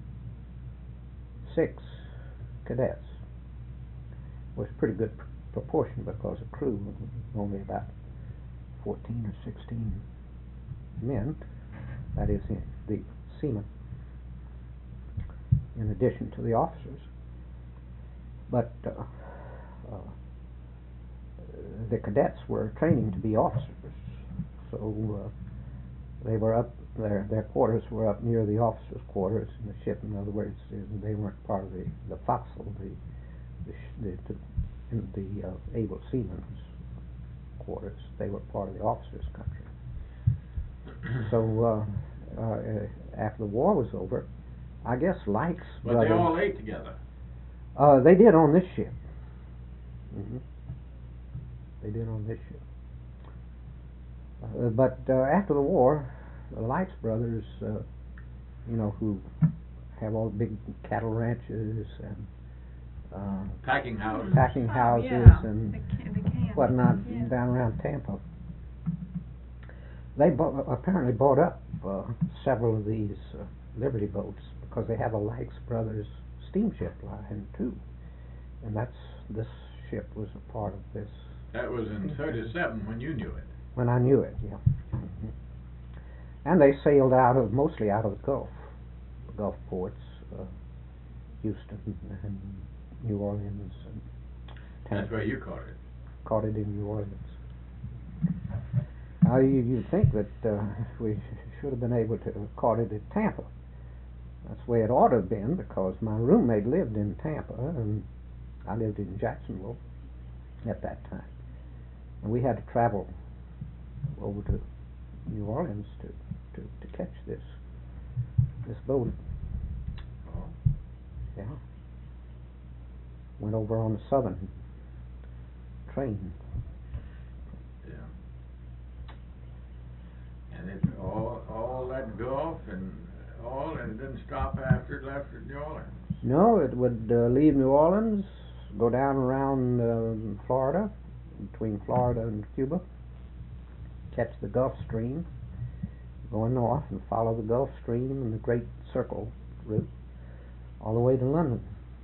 6 cadets. Was a pretty good proportion because the crew was only about 14 or 16 men, that is, the seamen, in addition to the officers. But the cadets were training to be officers, so they were up, their quarters were up near the officers' quarters in the ship. In other words, they weren't part of the forecastle, the able seamen's quarters. They were part of the officers' country. So after the war was over, I guess Lykes But they all ate together. they did on this ship. Mm-hmm. They did on this ship. But after the war, the Lykes brothers, you know, who have all the big cattle ranches and Packing houses. And the can. whatnot Yeah. down around Tampa. They apparently bought up several of these Liberty boats because they have a Lykes Brothers steamship line too, and this ship was a part of this. That was in 37 when you knew it. When I knew it, yeah. Mm-hmm. And they sailed mostly out of the Gulf ports, Houston and New Orleans and Tampa. That's where you caught it. Caught it in New Orleans. Now you'd think that we should have been able to have caught it at Tampa. That's the way it ought to have been, because my roommate lived in Tampa and I lived in Jacksonville at that time. And we had to travel over to New Orleans to catch this boat. Oh. Yeah. Went over on the Southern train. Yeah. And it all that Gulf and it didn't stop after it left at New Orleans. No, it would leave New Orleans, go down around Florida, between Florida and Cuba, catch the Gulf Stream, go north and follow the Gulf Stream and the Great Circle route all the way to London.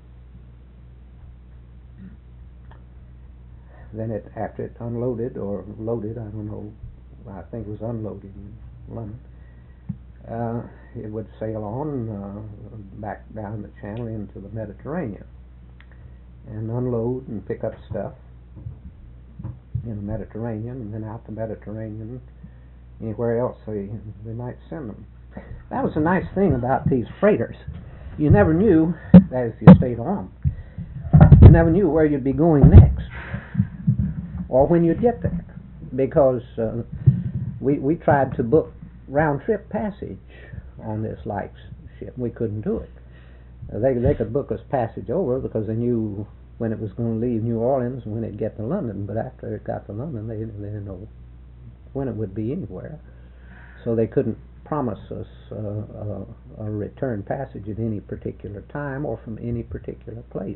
Then after it unloaded or loaded, I don't know, I think it was unloaded in London, it would sail on back down the channel into the Mediterranean and unload and pick up stuff in the Mediterranean, and then out the Mediterranean anywhere else they might send them. That was a nice thing about these freighters. You never knew, that if you stayed on, you never knew where you'd be going next or when you'd get there, because we tried to book round-trip passage on this Lykes ship. We couldn't do it. They could book us passage over because they knew when it was going to leave New Orleans and when it'd get to London, but after it got to London they didn't know when it would be anywhere, so they couldn't promise us a return passage at any particular time or from any particular place.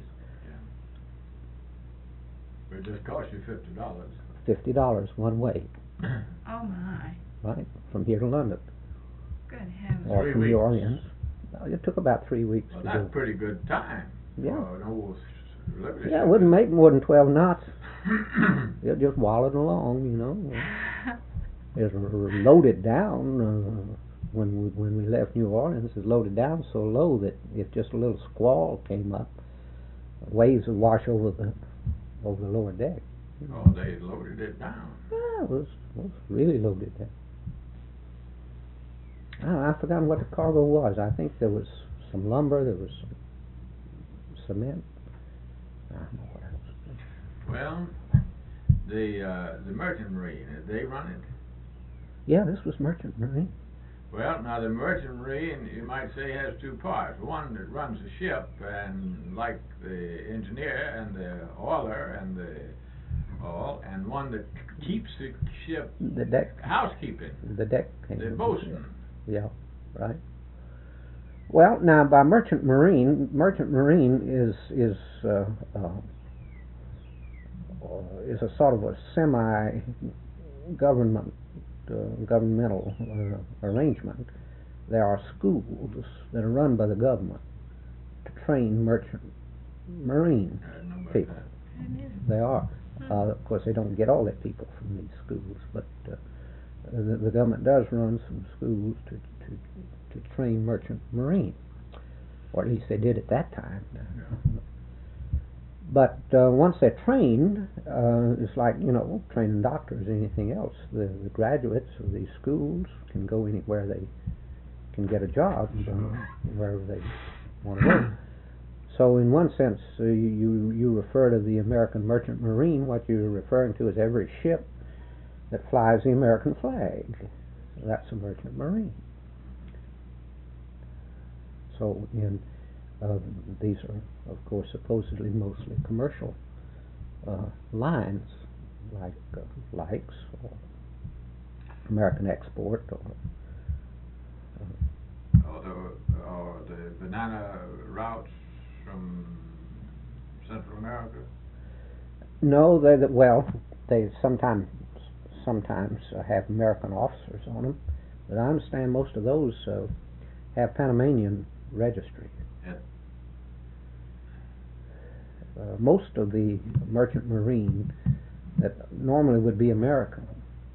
It just cost you $50. $50 one way, Oh my, right, from here to London good heavens. or 3 from weeks. New Orleans. It took about 3 weeks Well, to that's do. pretty good time. Yeah. For an old Look at this Yeah, it ship. wouldn't make more than 12 knots. It just wallowed along, you know. It was loaded down when we left New Orleans. It was loaded down so low that if just a little squall came up, waves would wash over the lower deck. Oh, they loaded it down. Yeah, it was really loaded down. I've forgotten what the cargo was. I think there was some lumber, there was some cement. I don't know what else. Well, the Merchant Marine, did they run it? Yeah, this was Merchant Marine. Well, now the Merchant Marine, you might say, has two parts. One that runs the ship, and like the engineer and the oiler and the all, and one that keeps the ship The deck. housekeeping, The deck. the bosun. Yeah, right. Well, now by Merchant Marine is a sort of a semi-government governmental arrangement. There are schools that are run by the government to train Merchant Marine people. They are. Of course, they don't get all their people from these schools, but the government does run some schools to train Merchant Marine, or at least they did at that time. But once they're trained, it's like, you know, training doctors or anything else. The graduates of these schools can go anywhere they can get a job, wherever they want to go. So in one sense, you refer to the American Merchant Marine, what you're referring to is every ship that flies the American flag. That's a Merchant Marine. So these are, of course, supposedly mostly commercial lines, like Likes or American Export or the banana routes from Central America. No, they sometimes have American officers on them, but I understand most of those have Panamanian registry. Most of the Merchant Marine that normally would be American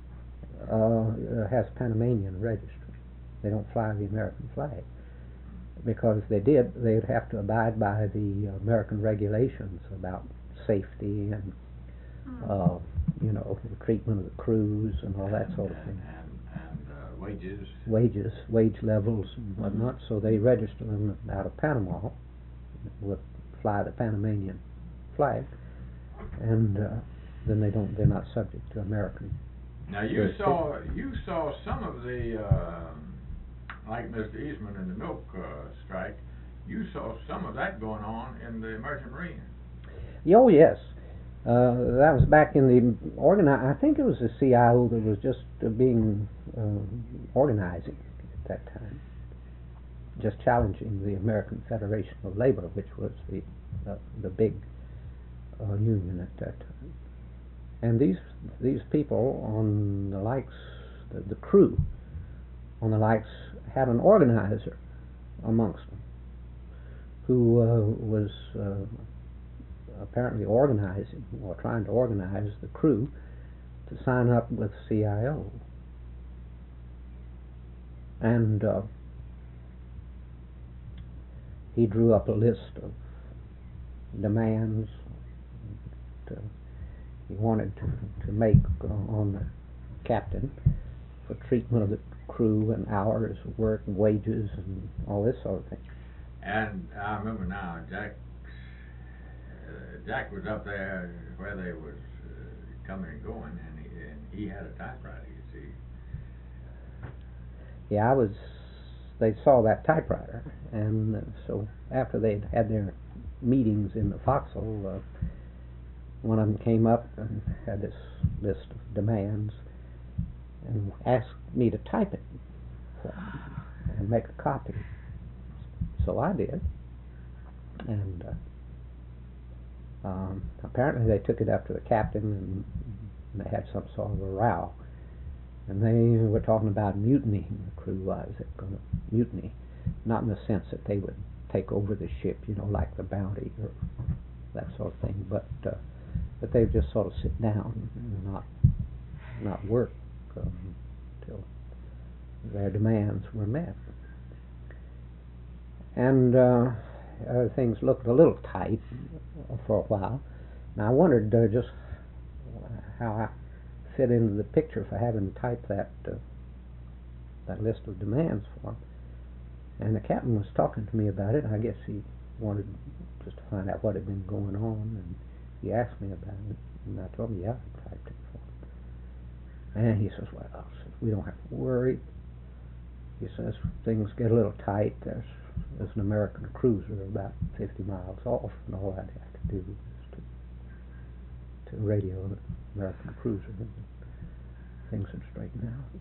has Panamanian registry. They don't fly the American flag, because if they did, they'd have to abide by the American regulations about safety and you know, the treatment of the crews and all that sort of thing. And Wage levels and whatnot. So they register them out of Panama, would fly the Panamanian flag, and then they're not subject to American. Now you saw some of the like Mr. Eastman in the milk strike. You saw some of that going on in the Merchant Marine. Oh yes, that was back in the I think it was the CIO that was just being organizing at that time, just challenging the American Federation of Labor, which was the big union at that time. And these people on the Likes, the crew on the Likes, had an organizer amongst them who was apparently organizing or trying to organize the crew to sign up with CIO. And he drew up a list of demands that he wanted to make on the captain for treatment of the crew and hours of work and wages and all this sort of thing. And I remember now, Jack was up there where they was coming and going, and he had a typewriter, you see. Yeah, they saw that typewriter, and so after they'd had their meetings in the forecastle, one of them came up and had this list of demands and asked me to type it for him and make a copy. So I did, and apparently they took it up to the captain, and they had some sort of a row, and they were talking about mutinying. The crew was going to mutiny, not in the sense that they would take over the ship, you know, like the Bounty or that sort of thing, but they would just sort of sit down and not work till their demands were met. And things looked a little tight for a while. And I wondered just how I fit into the picture for having typed that list of demands for him. And the captain was talking to me about it. I guess he wanted just to find out what had been going on, and he asked me about it, and I told him, yeah, I typed it for him. And he says, well, we don't have to worry. He says, things get a little tight. There's an American cruiser about 50 miles off, and all I'd have to do is to radio the American cruiser, and things would straighten out.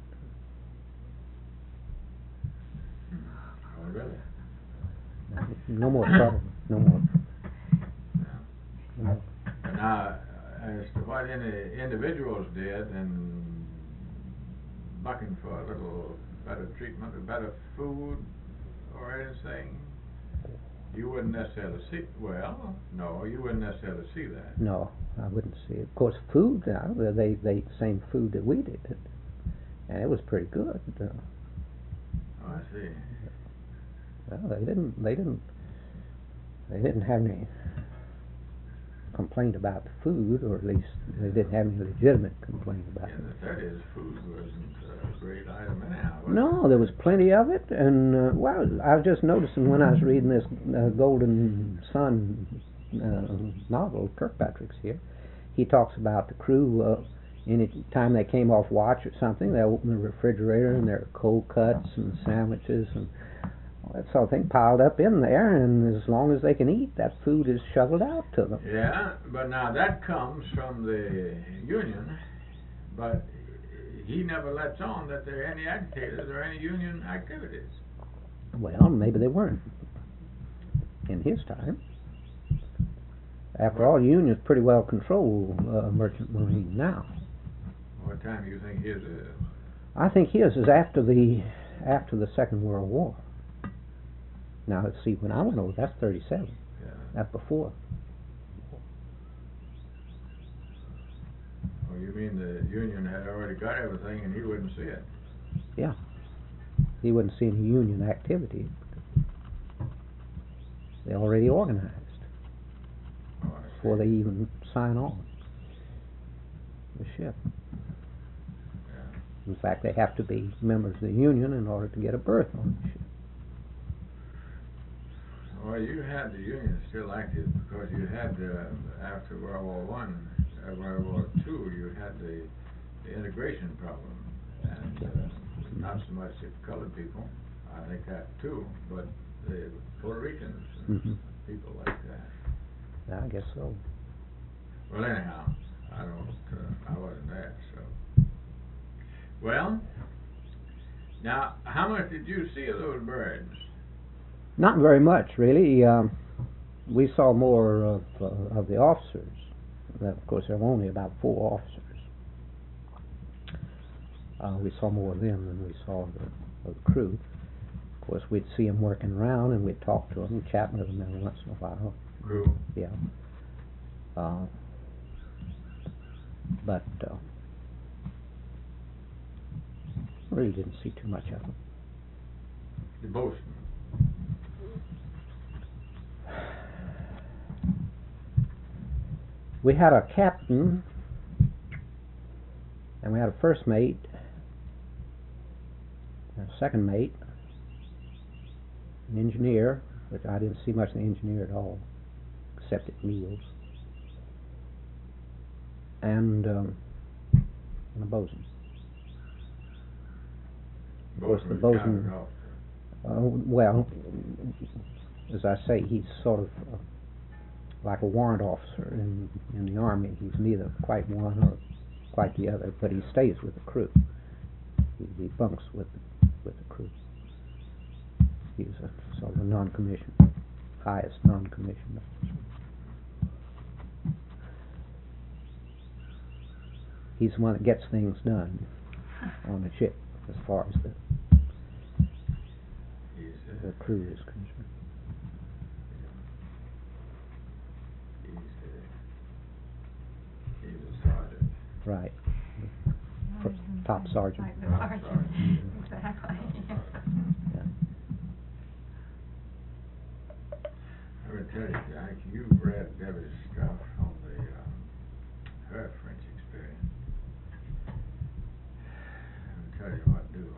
Oh, really? No more trouble. No more. Yeah. Now, as to what any individuals did in looking for a little better treatment or better food or anything, you wouldn't necessarily see. Well, no, you wouldn't necessarily see that. No, I wouldn't see it. Of course, food. They ate the same food that we did, and it was pretty good. Oh, I see. Well, they didn't have any complaint about the food, or at least they didn't have any legitimate complaint about it. In the 30s, food wasn't a great item anyhow. No, there was plenty of it, and well, I was just noticing when I was reading this Golden Sun novel, Kirkpatrick's here, he talks about the crew, any time they came off watch or something, they opened the refrigerator and there were cold cuts and sandwiches and all that sort of thing piled up in there, and as long as they can eat, that food is shoveled out to them. Yeah, but now that comes from the Union, but he never lets on that there are any agitators or any Union activities. Well, maybe they weren't in his time. After all, Union's pretty well control merchant marine now. What time do you think his is? I think his is after the Second World War. Now let's see, when I went over, that's 37. Yeah. That's before. Oh, you mean the Union had already got everything and he wouldn't see it? Yeah. He wouldn't see any Union activity. They already organized Oh, I see. before they even sign on the ship. Yeah. In fact, they have to be members of the Union in order to get a berth on the ship. Well, you had the Union still active because you had after World War One, World War Two, you had the integration problem, and not so much the colored people. I think that too, but the Puerto Ricans and people like that. I guess so. Well, anyhow, I wasn't there, so. Well, now, how much did you see of those birds? Not very much, really. We saw more of the officers. Of course, there were only about 4 officers. We saw more of them than we saw of the crew. Of course, we'd see them working around, and we'd talk to them, chat with them every once in a while. Crew? Yeah. But really didn't see too much of them. The bosun. We had a captain, and we had a first mate, and a second mate, an engineer, which I didn't see much of the engineer at all, except at meals, and a bosun. Of course, the bosun, well, as I say, he's sort of like a warrant officer in the Army. He's neither quite one or quite the other, but he stays with the crew. He bunks with the crew. He's a sort of a non-commissioned, highest non-commissioned officer. He's the one that gets things done on the ship as far as the crew is concerned. He's right. First, top sergeant. Like the sergeant. Exactly. Yeah. Let me tell you, Jack, you read Debbie's stuff on the, her French experience. Let me tell you what, do.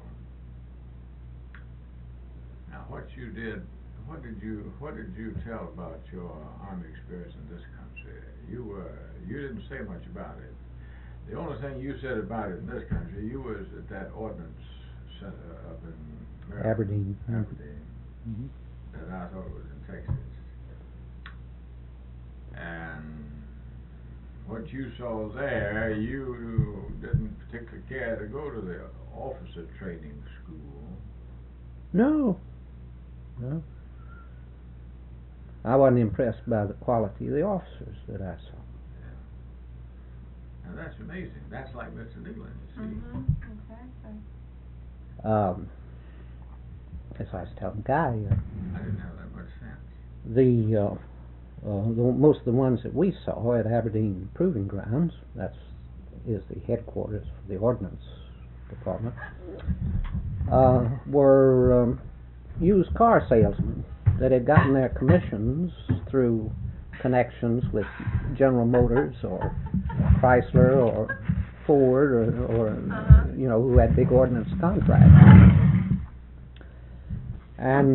Now, what you did, what did you tell about your Army experience in this country? You didn't say much about it. The only thing you said about it in this country, you was at that ordnance center up in Maryland, Aberdeen. Aberdeen, that I thought was in Texas. And what you saw there, you didn't particularly care to go to the officer training school. No. I wasn't impressed by the quality of the officers that I saw. Now that's amazing. That's like Mr. Newland, you see. Exactly. As I was telling Guy, I didn't have that much sense. the most of the ones that we saw at Aberdeen Proving Grounds, is the headquarters for the Ordnance Department, were used car salesmen that had gotten their commissions through connections with General Motors or Chrysler or Ford or you know, who had big ordnance contracts. And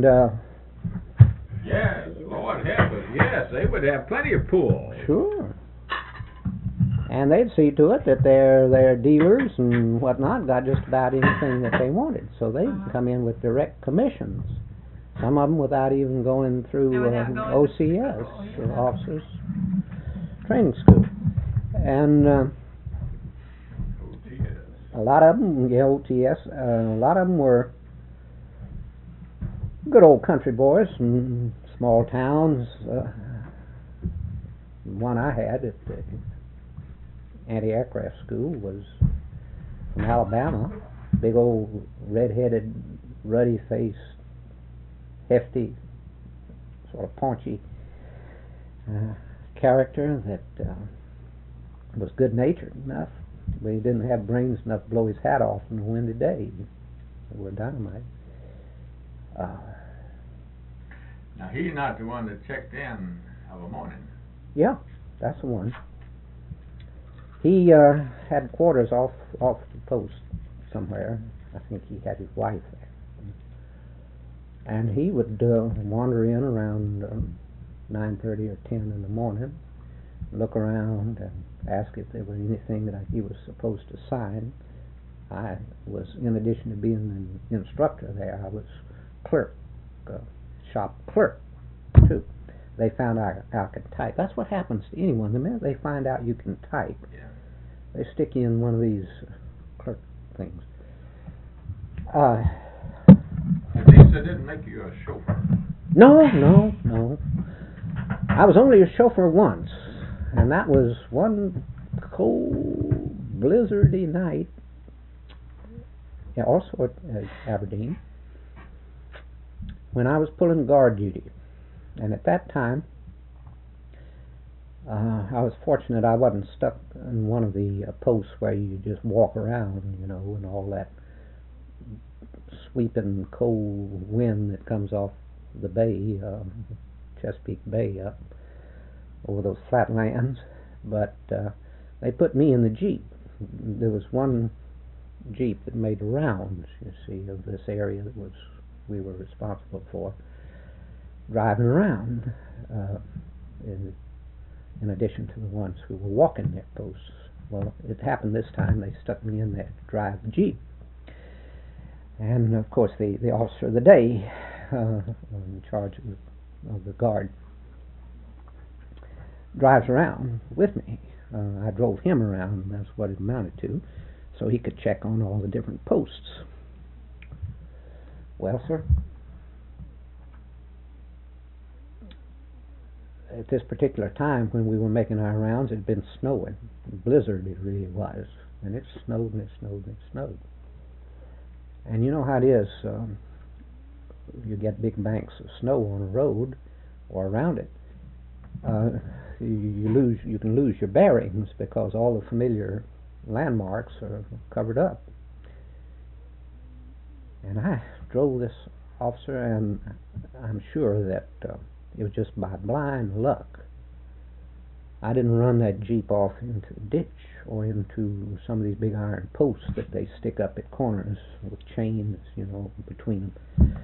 Yes, Lord help us. Yes, they would have plenty of pull. sure. And they'd see to it that their dealers and whatnot got just about anything that they wanted. So they'd come in with direct commissions. Some of them without even going through And without going to OCS, school, or yeah. Officers Training School. And OTS. a lot of them, yeah, OTS, a lot of them were good old country boys from small towns. One I had at the anti-aircraft school was from Alabama. Big old red-headed, ruddy-faced, hefty, sort of paunchy character that was good-natured enough, but he didn't have brains enough to blow his hat off on a windy day. They were dynamite. Now he's not the one that checked in of a morning. Yeah, that's the one. He had quarters off the post somewhere. I think he had his wife there. And he would wander in around 9:30 or 10 in the morning, look around and ask if there was anything that he was supposed to sign. I was, in addition to being an instructor there, I was clerk, shop clerk too. They found out I could type. That's what happens to anyone. The minute they find out you can type, Yeah. they stick you in one of these clerk things. At least they didn't make you a chauffeur. No. I was only a chauffeur once, and that was one cold, blizzardy night. Yeah, also at Aberdeen, when I was pulling guard duty. And at that time, I was fortunate I wasn't stuck in one of the posts where you just walk around, you know, and all that sweeping cold wind that comes off the bay, Chesapeake Bay, up over those flat lands. But they put me in the Jeep. There was one Jeep that made rounds, you see, of this area that we were responsible for, driving around, in addition to the ones who were walking their posts. Well, it happened this time, they stuck me in there to drive the Jeep. And of course the officer of the day, in charge of the guard, drives around with me. I drove him around, and that's what it amounted to, so he could check on all the different posts. Well, sir, at this particular time when we were making our rounds, it had been snowing. Blizzard it really was. And it snowed and it snowed and it snowed. And you know how it is, you get big banks of snow on a road or around it, you can lose your bearings because all the familiar landmarks are covered up. And I drove this officer, and I'm sure that it was just by blind luck I didn't run that Jeep off into a ditch or into some of these big iron posts that they stick up at corners with chains, between them.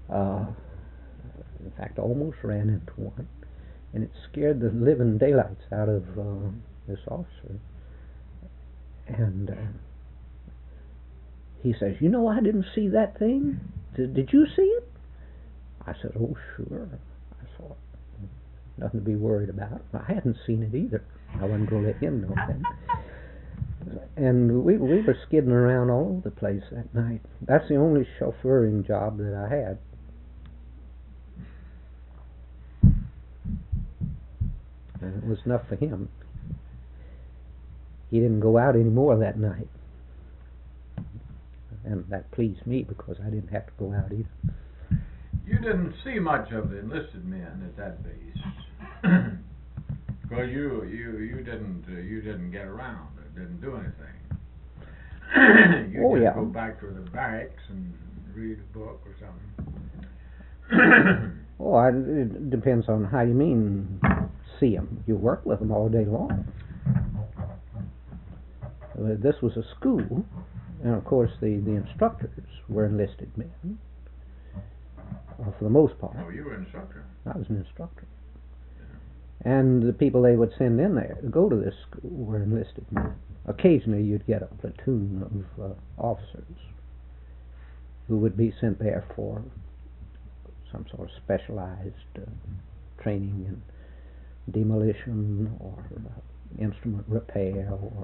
In fact, I almost ran into one, and it scared the living daylights out of this officer. And he says, I didn't see that thing. Did you see it? I said, oh, sure, I saw it. Nothing to be worried about. I hadn't seen it either. I wasn't going to let him know that. And we were skidding around all over the place that night. That's the only chauffeuring job that I had. And it was enough for him. He didn't go out anymore that night. And that pleased me because I didn't have to go out either. You didn't see much of the enlisted men at that base. Because you didn't get around, didn't do anything. You just go back to the barracks and read a book or something. It depends on how you mean see them. You work with them all day long. This was a school, and of course the instructors were enlisted men. For the most part. Oh, you were an instructor? I was an instructor. Yeah. And the people they would send in there to go to this school were enlisted men. Occasionally you'd get a platoon of officers who would be sent there for some sort of specialized training in demolition or instrument repair or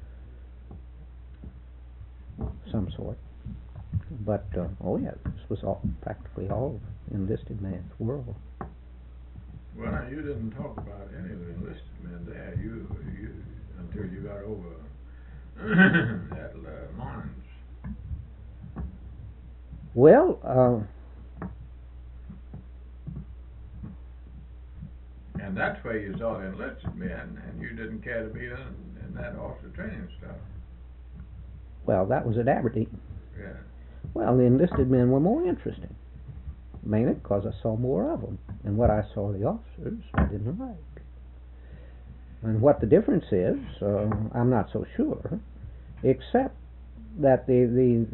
some sort. But, this was practically all enlisted man's world. Well, now, you didn't talk about any of the enlisted men there, you until you got over at Mons. Well, and that's where you saw the enlisted men, and you didn't care to be in that officer training stuff. Well, that was at Aberdeen. Yeah. Well, the enlisted men were more interesting, mainly because I saw more of them. And what I saw of the officers, I didn't like. And what the difference is, I'm not so sure, except that the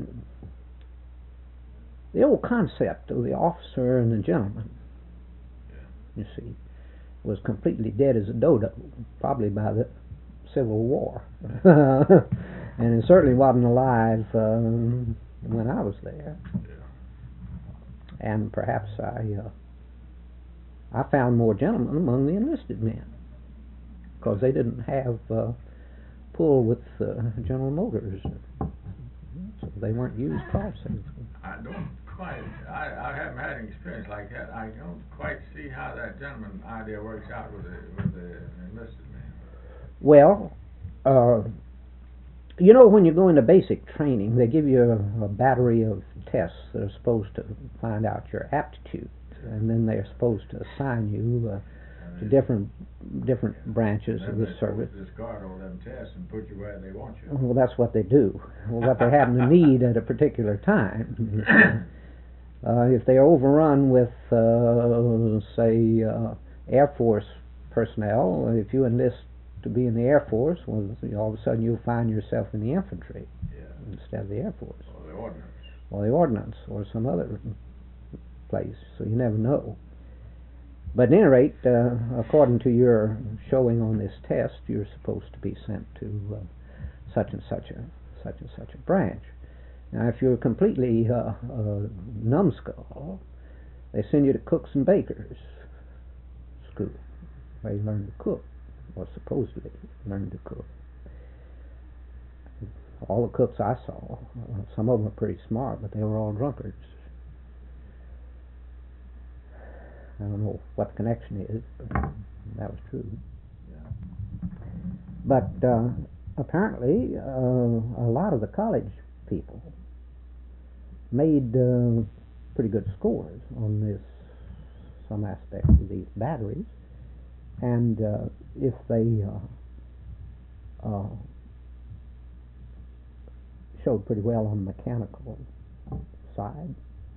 old concept of the officer and the gentleman, you see, was completely dead as a dodo, probably by the Civil War. And it certainly wasn't alive when I was there. And perhaps I found more gentlemen among the enlisted men because they didn't have pull with General Motors, so they weren't used car salesmen. I haven't had an experience like that. I don't quite see how that gentleman idea works out with the enlisted men. Well, when you go into basic training, they give you a battery of tests that are supposed to find out your aptitude, and then they're supposed to assign you to different branches of the service. Discard all them tests and put you where they want you. Well, that's what they do. What they happen to need at a particular time. If they are overrun with, say, Air Force personnel, if you enlist to be in the Air Force, well, all of a sudden you'll find yourself in the infantry instead of the Air Force. Or the ordnance, or some other place, so you never know. But at any rate, according to your showing on this test, you're supposed to be sent to such and such a branch. Now, if you're completely numbskull, they send you to cooks and bakers school, where you learn to cook, or supposedly learn to cook. All the cooks I saw, some of them were pretty smart, but they were all drunkards. I don't know what the connection is, but that was true. Yeah. But apparently, a lot of the college people made pretty good scores on some aspects of these batteries, and if they showed pretty well on the mechanical side.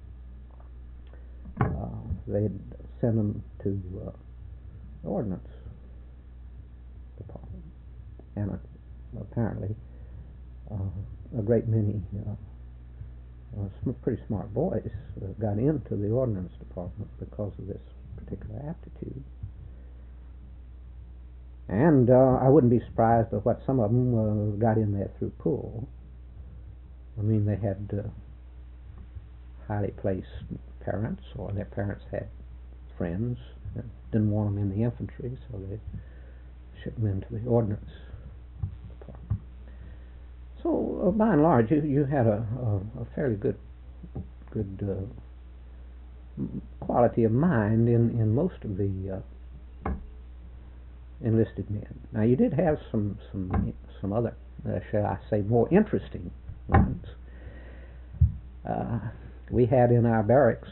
They'd send them to the ordnance department, and apparently a great many pretty smart boys got into the ordnance department because of this particular aptitude. And I wouldn't be surprised at what some of them got in there through pull. I mean, they had highly placed parents, or their parents had friends that didn't want them in the infantry, so they shipped them into the ordnance department. So by and large, you had a fairly good quality of mind in most of the enlisted men. Now you did have some other, shall I say, more interesting ones. We had in our barracks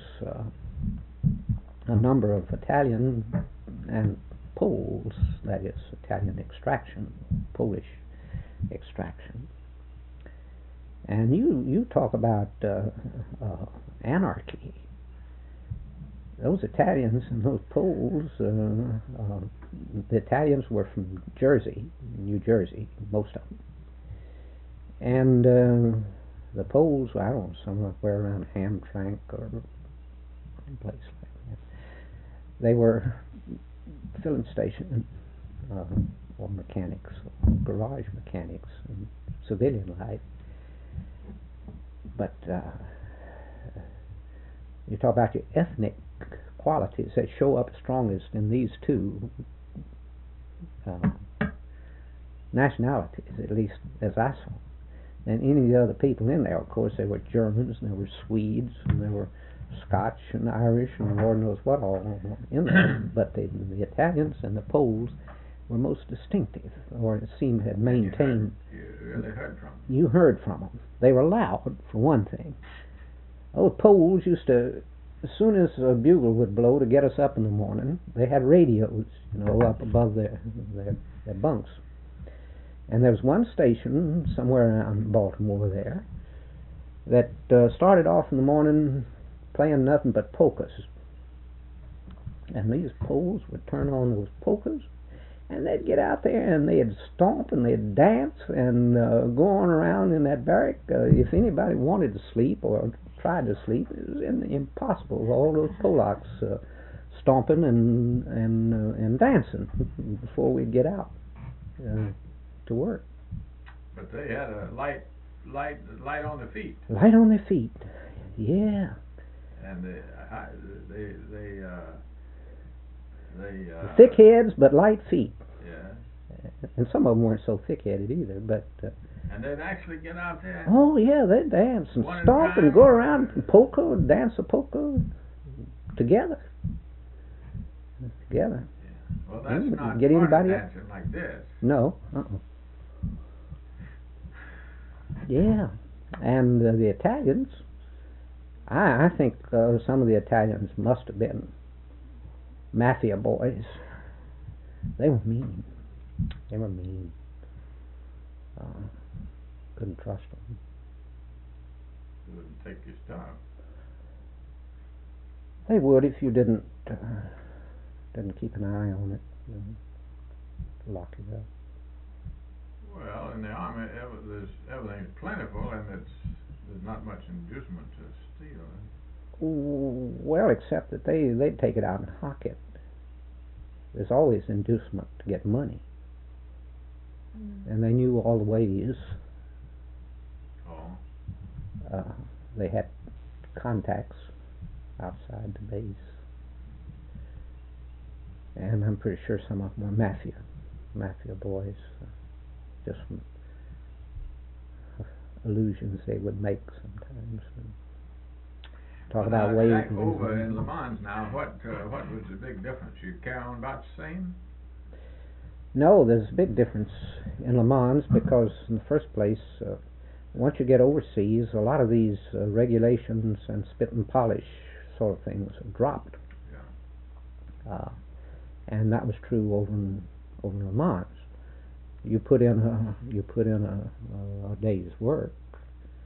a number of Italian and Poles, that is, Italian extraction, Polish extraction. And you talk about anarchy. Those Italians and those Poles, the Italians were from Jersey, New Jersey, most of them. And the Poles, I don't know, somewhere around Hamtramck or some place like that. They were filling station or mechanics, or garage mechanics in civilian life. But you talk about your ethnic qualities that show up strongest in these two nationalities, at least as I saw. And any of the other people in there, of course, there were Germans, and there were Swedes, and there were Scotch and Irish, and Lord knows what all in there. But the Italians and the Poles were most distinctive, or it seemed had maintained. You really heard from them. You heard from them. They were loud, for one thing. Oh, Poles used to, as soon as a bugle would blow to get us up in the morning, they had radios, up above their bunks. And there was one station somewhere around Baltimore there that started off in the morning playing nothing but polkas. And these Poles would turn on those polkas, and they'd get out there and they'd stomp and they'd dance and go on around in that barrack. If anybody wanted to sleep or tried to sleep, it was impossible. All those Polacks stomping and dancing before we'd get out to work. But they had a light on their feet. Light on their feet, yeah. And they thick heads but light feet. Yeah. And some of them weren't so thick-headed either, but. And they'd actually get out there. Oh yeah, they'd dance and stomp and go around and polka and dance a polka together. Yeah. Well, that's not get anybody dancing like this. No. Yeah, and the Italians, I think some of the Italians must have been mafia boys. They were mean. Couldn't trust them. They wouldn't take your stuff. They would if you didn't keep an eye on it, lock it up. Well, in the army, everything's plentiful, and there's not much inducement to steal. Well, except that they'd take it out and hock it. There's always inducement to get money, and they knew all the ways. Oh. They had contacts outside the base, and I'm pretty sure some of them were mafia boys. Just from allusions they would make sometimes. Talk about ways. Back over in Le Mans now, what was the big difference? You carry on about the same? No, there's a big difference in Le Mans because, in the first place, once you get overseas, a lot of these regulations and spit and polish sort of things are dropped. Yeah. And that was true over in Le Mans. You put in a day's work,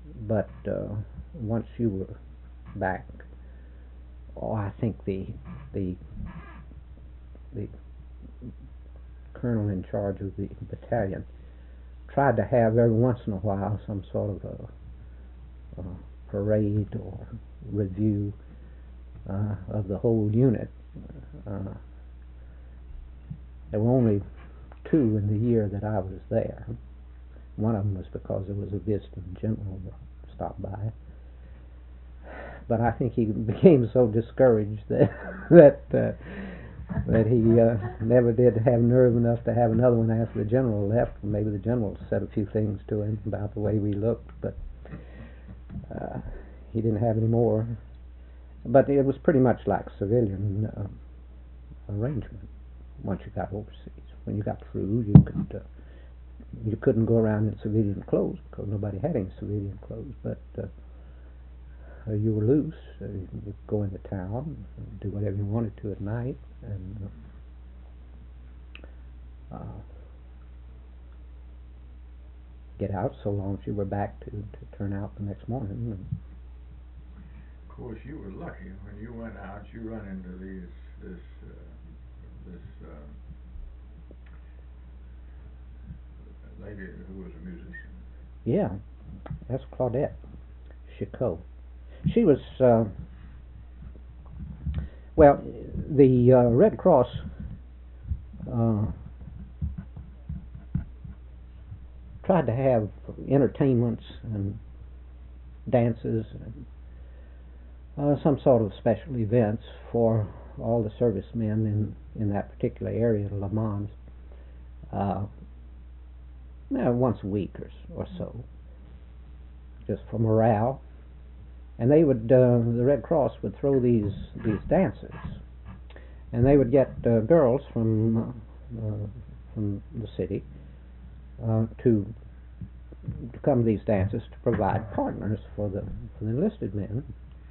but once you were back, I think the colonel in charge of the battalion tried to have every once in a while some sort of a parade or review of the whole unit. There were only 2 in the year that I was there. One of them was because there was a visiting general that stopped by. But I think he became so discouraged that he never did have nerve enough to have another one after the general left. Maybe the general said a few things to him about the way we looked, but he didn't have any more. But it was pretty much like civilian arrangement once you got overseas. When you got through, you couldn't go around in civilian clothes because nobody had any civilian clothes, but you were loose. You could go into town and do whatever you wanted to at night, and get out so long as you were back to turn out the next morning. Of course, you were lucky when you went out. You run into this lady who was a musician. Yeah, that's Claudette Chicot. She was well, the Red Cross tried to have entertainments and dances and some sort of special events for all the servicemen in that particular area, Le Mans, once a week or so, just for morale. And they would, the Red Cross would throw these dances, and they would get girls from the city to come to these dances to provide partners for the enlisted men.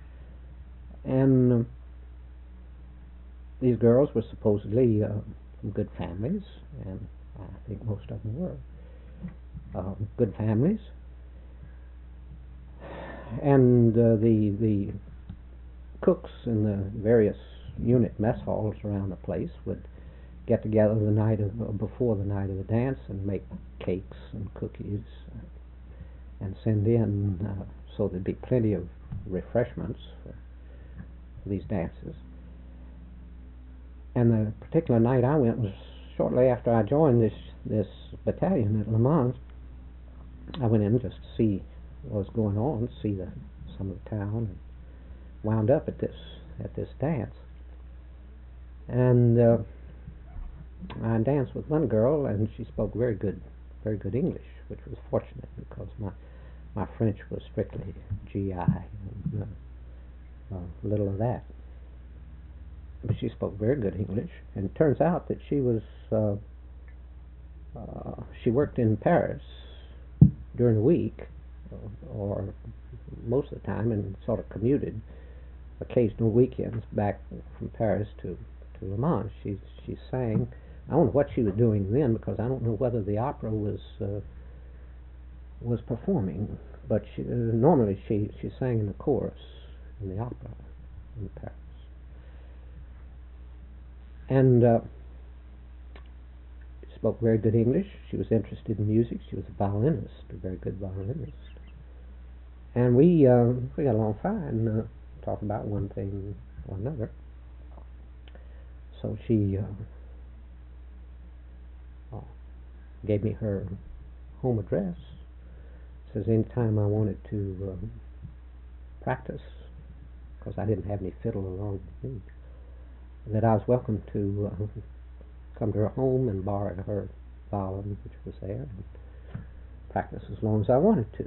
And these girls were supposedly from good families, and I think most of them were good families. And the cooks in the various unit mess halls around the place would get together the night before the night of the dance and make cakes and cookies and send in so there'd be plenty of refreshments for these dances. And the particular night I went was shortly after I joined this battalion at Le Mans. I went in just to see what was going on, see some of the town, and wound up at this dance. And I danced with one girl, and she spoke very good English, which was fortunate because my French was strictly GI and little of that. But she spoke very good English, and it turns out that she worked in Paris during the week, or most of the time, and sort of commuted occasional weekends back from Paris to Le Mans. She sang. I don't know what she was doing then because I don't know whether the opera was performing, but normally she sang in the chorus in the opera in Paris. And spoke very good English. She was interested in music. She was a violinist, a very good violinist. And we got along fine, talked about one thing or another. So she gave me her home address. Says anytime I wanted to practice, because I didn't have any fiddle along with me, that I was welcome to come to her home and borrow her violin, which was there, and practice as long as I wanted to.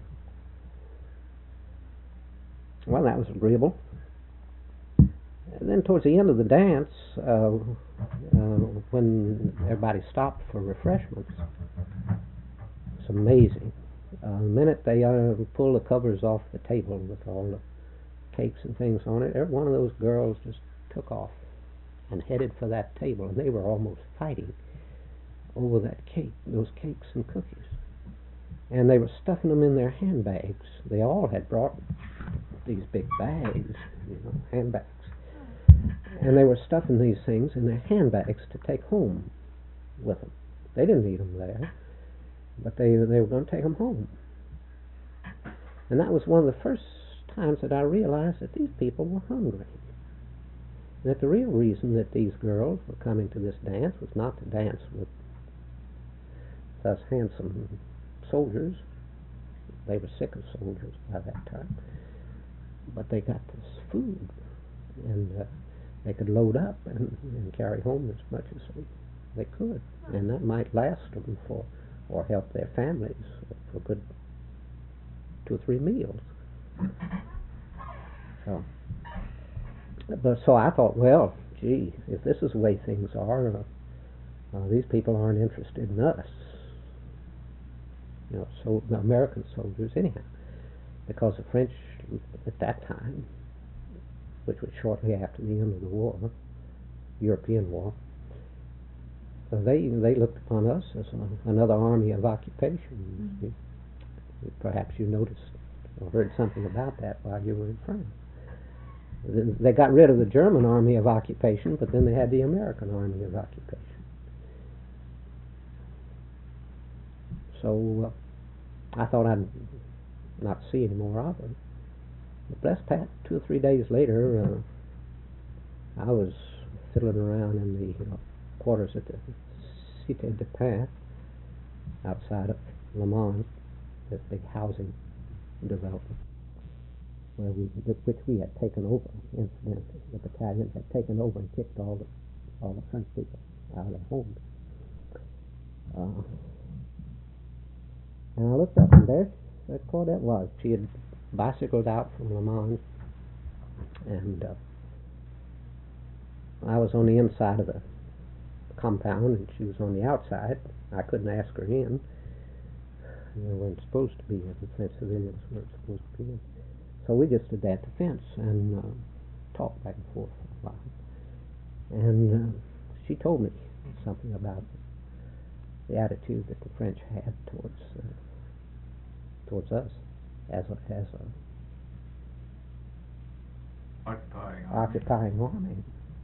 Well, that was agreeable. And then towards the end of the dance, when everybody stopped for refreshments, it's amazing. The minute they pull the covers off the table with all the cakes and things on it, every one of those girls just took off and headed for that table, and they were almost fighting over those cakes and cookies. and they were stuffing them in their handbags. They all had brought these big bags, handbags. And they were stuffing these things in their handbags to take home with them. They didn't need them there, but they were going to take them home. And that was one of the first times that I realized that these people were hungry. That the real reason that these girls were coming to this dance was not to dance with us handsome soldiers. They were sick of soldiers by that time. But they got this food, and they could load up and carry home as much as they could. And that might last them or help their families for good 2 or 3 meals. So I thought, well, gee, if this is the way things are, these people aren't interested in us. So the American soldiers anyhow, because the French at that time, which was shortly after the end of the war, European war, they looked upon us as another army of occupation. Mm-hmm. Perhaps you noticed or heard something about that while you were in France. They got rid of the German army of occupation, but then they had the American army of occupation. So I thought I'd not see any more of them. But bless Pat, 2 or 3 days later, I was fiddling around in the quarters at the Cité de Pin outside of Le Mans, this big housing development, which we had taken over. Incidentally, the battalion had taken over and kicked all the French people out of their homes. And I looked up, and there Claudette was. She had bicycled out from Le Mans, and I was on the inside of the compound, and she was on the outside. I couldn't ask her in. They weren't supposed to be in. The French civilians weren't supposed to be in. So we just stood at the fence and talked back and forth for a while. And she told me something about the attitude that the French had towards us as a occupying army.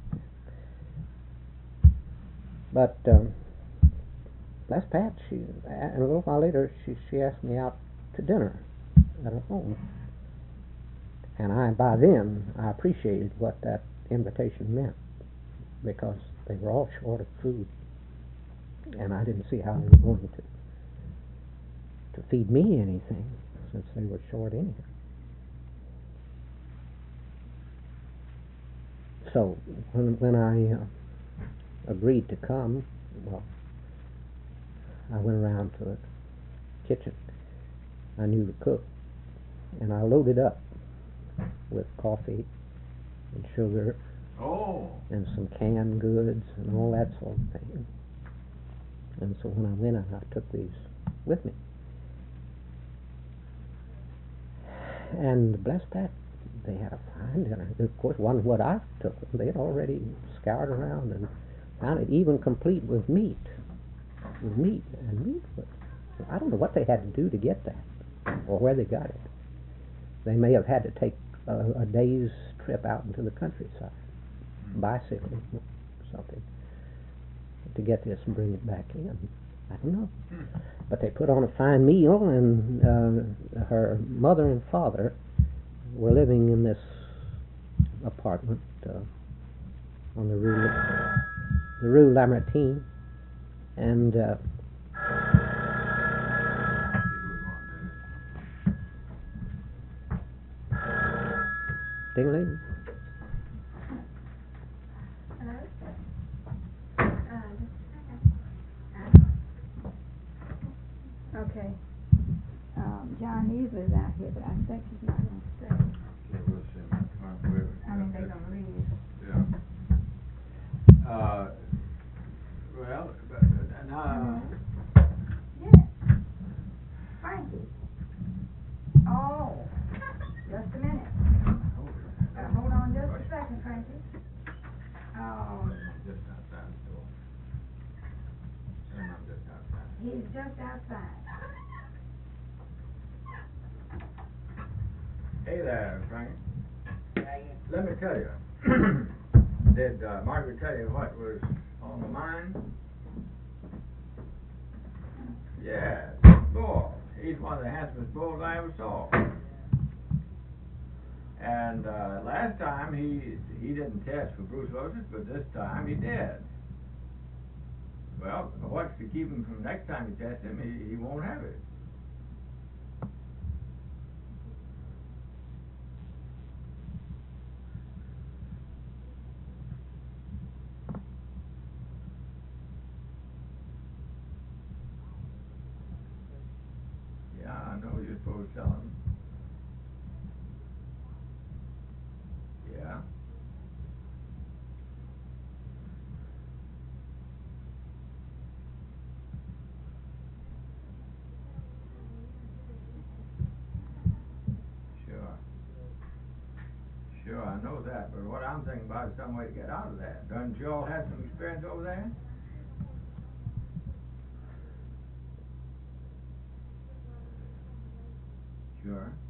But last Pat, and a little while later, she asked me out to dinner at her home. And by then, I appreciated what that invitation meant, because they were all short of food, and I didn't see how they were going to feed me anything, since they were short anyhow. So when I agreed to come, well, I went around to the kitchen. I knew the cook, and I loaded up with coffee and sugar and some canned goods and all that sort of thing. And so when I went, I took these with me. And bless that, they had a fine dinner. Of course, it wasn't what I took. They had already scoured around and found it even complete with meat. I don't know what they had to do to get that, or where they got it. They may have had to take a day's trip out into the countryside, bicycling or something, to get this and bring it back in. I don't know. But they put on a fine meal, and her mother and father were living in this apartment on the Rue Lamartine, and Ding-a-ling. Okay. John Easley's out here, but I think he's not going to stay. I mean, they're going to leave. Yeah. Well, now. Yes. Frankie. Oh, just a minute. Hold on just a second, Frankie. Just outside the door. I'm just outside. He's just outside. Hey there, Frank. Let me tell you, did Margaret tell you what was on the mind? Yes, Bull. He's one of the handsomest bulls I ever saw. And last time he didn't test for brucellosis, but this time he did. Well, what's to keep him from next time you test him? He won't have it. Yeah, I know you're supposed to tell him. Yeah. Sure, I know that, but what I'm thinking about is some way to get out of that. Don't you all have some experience over there? Sure.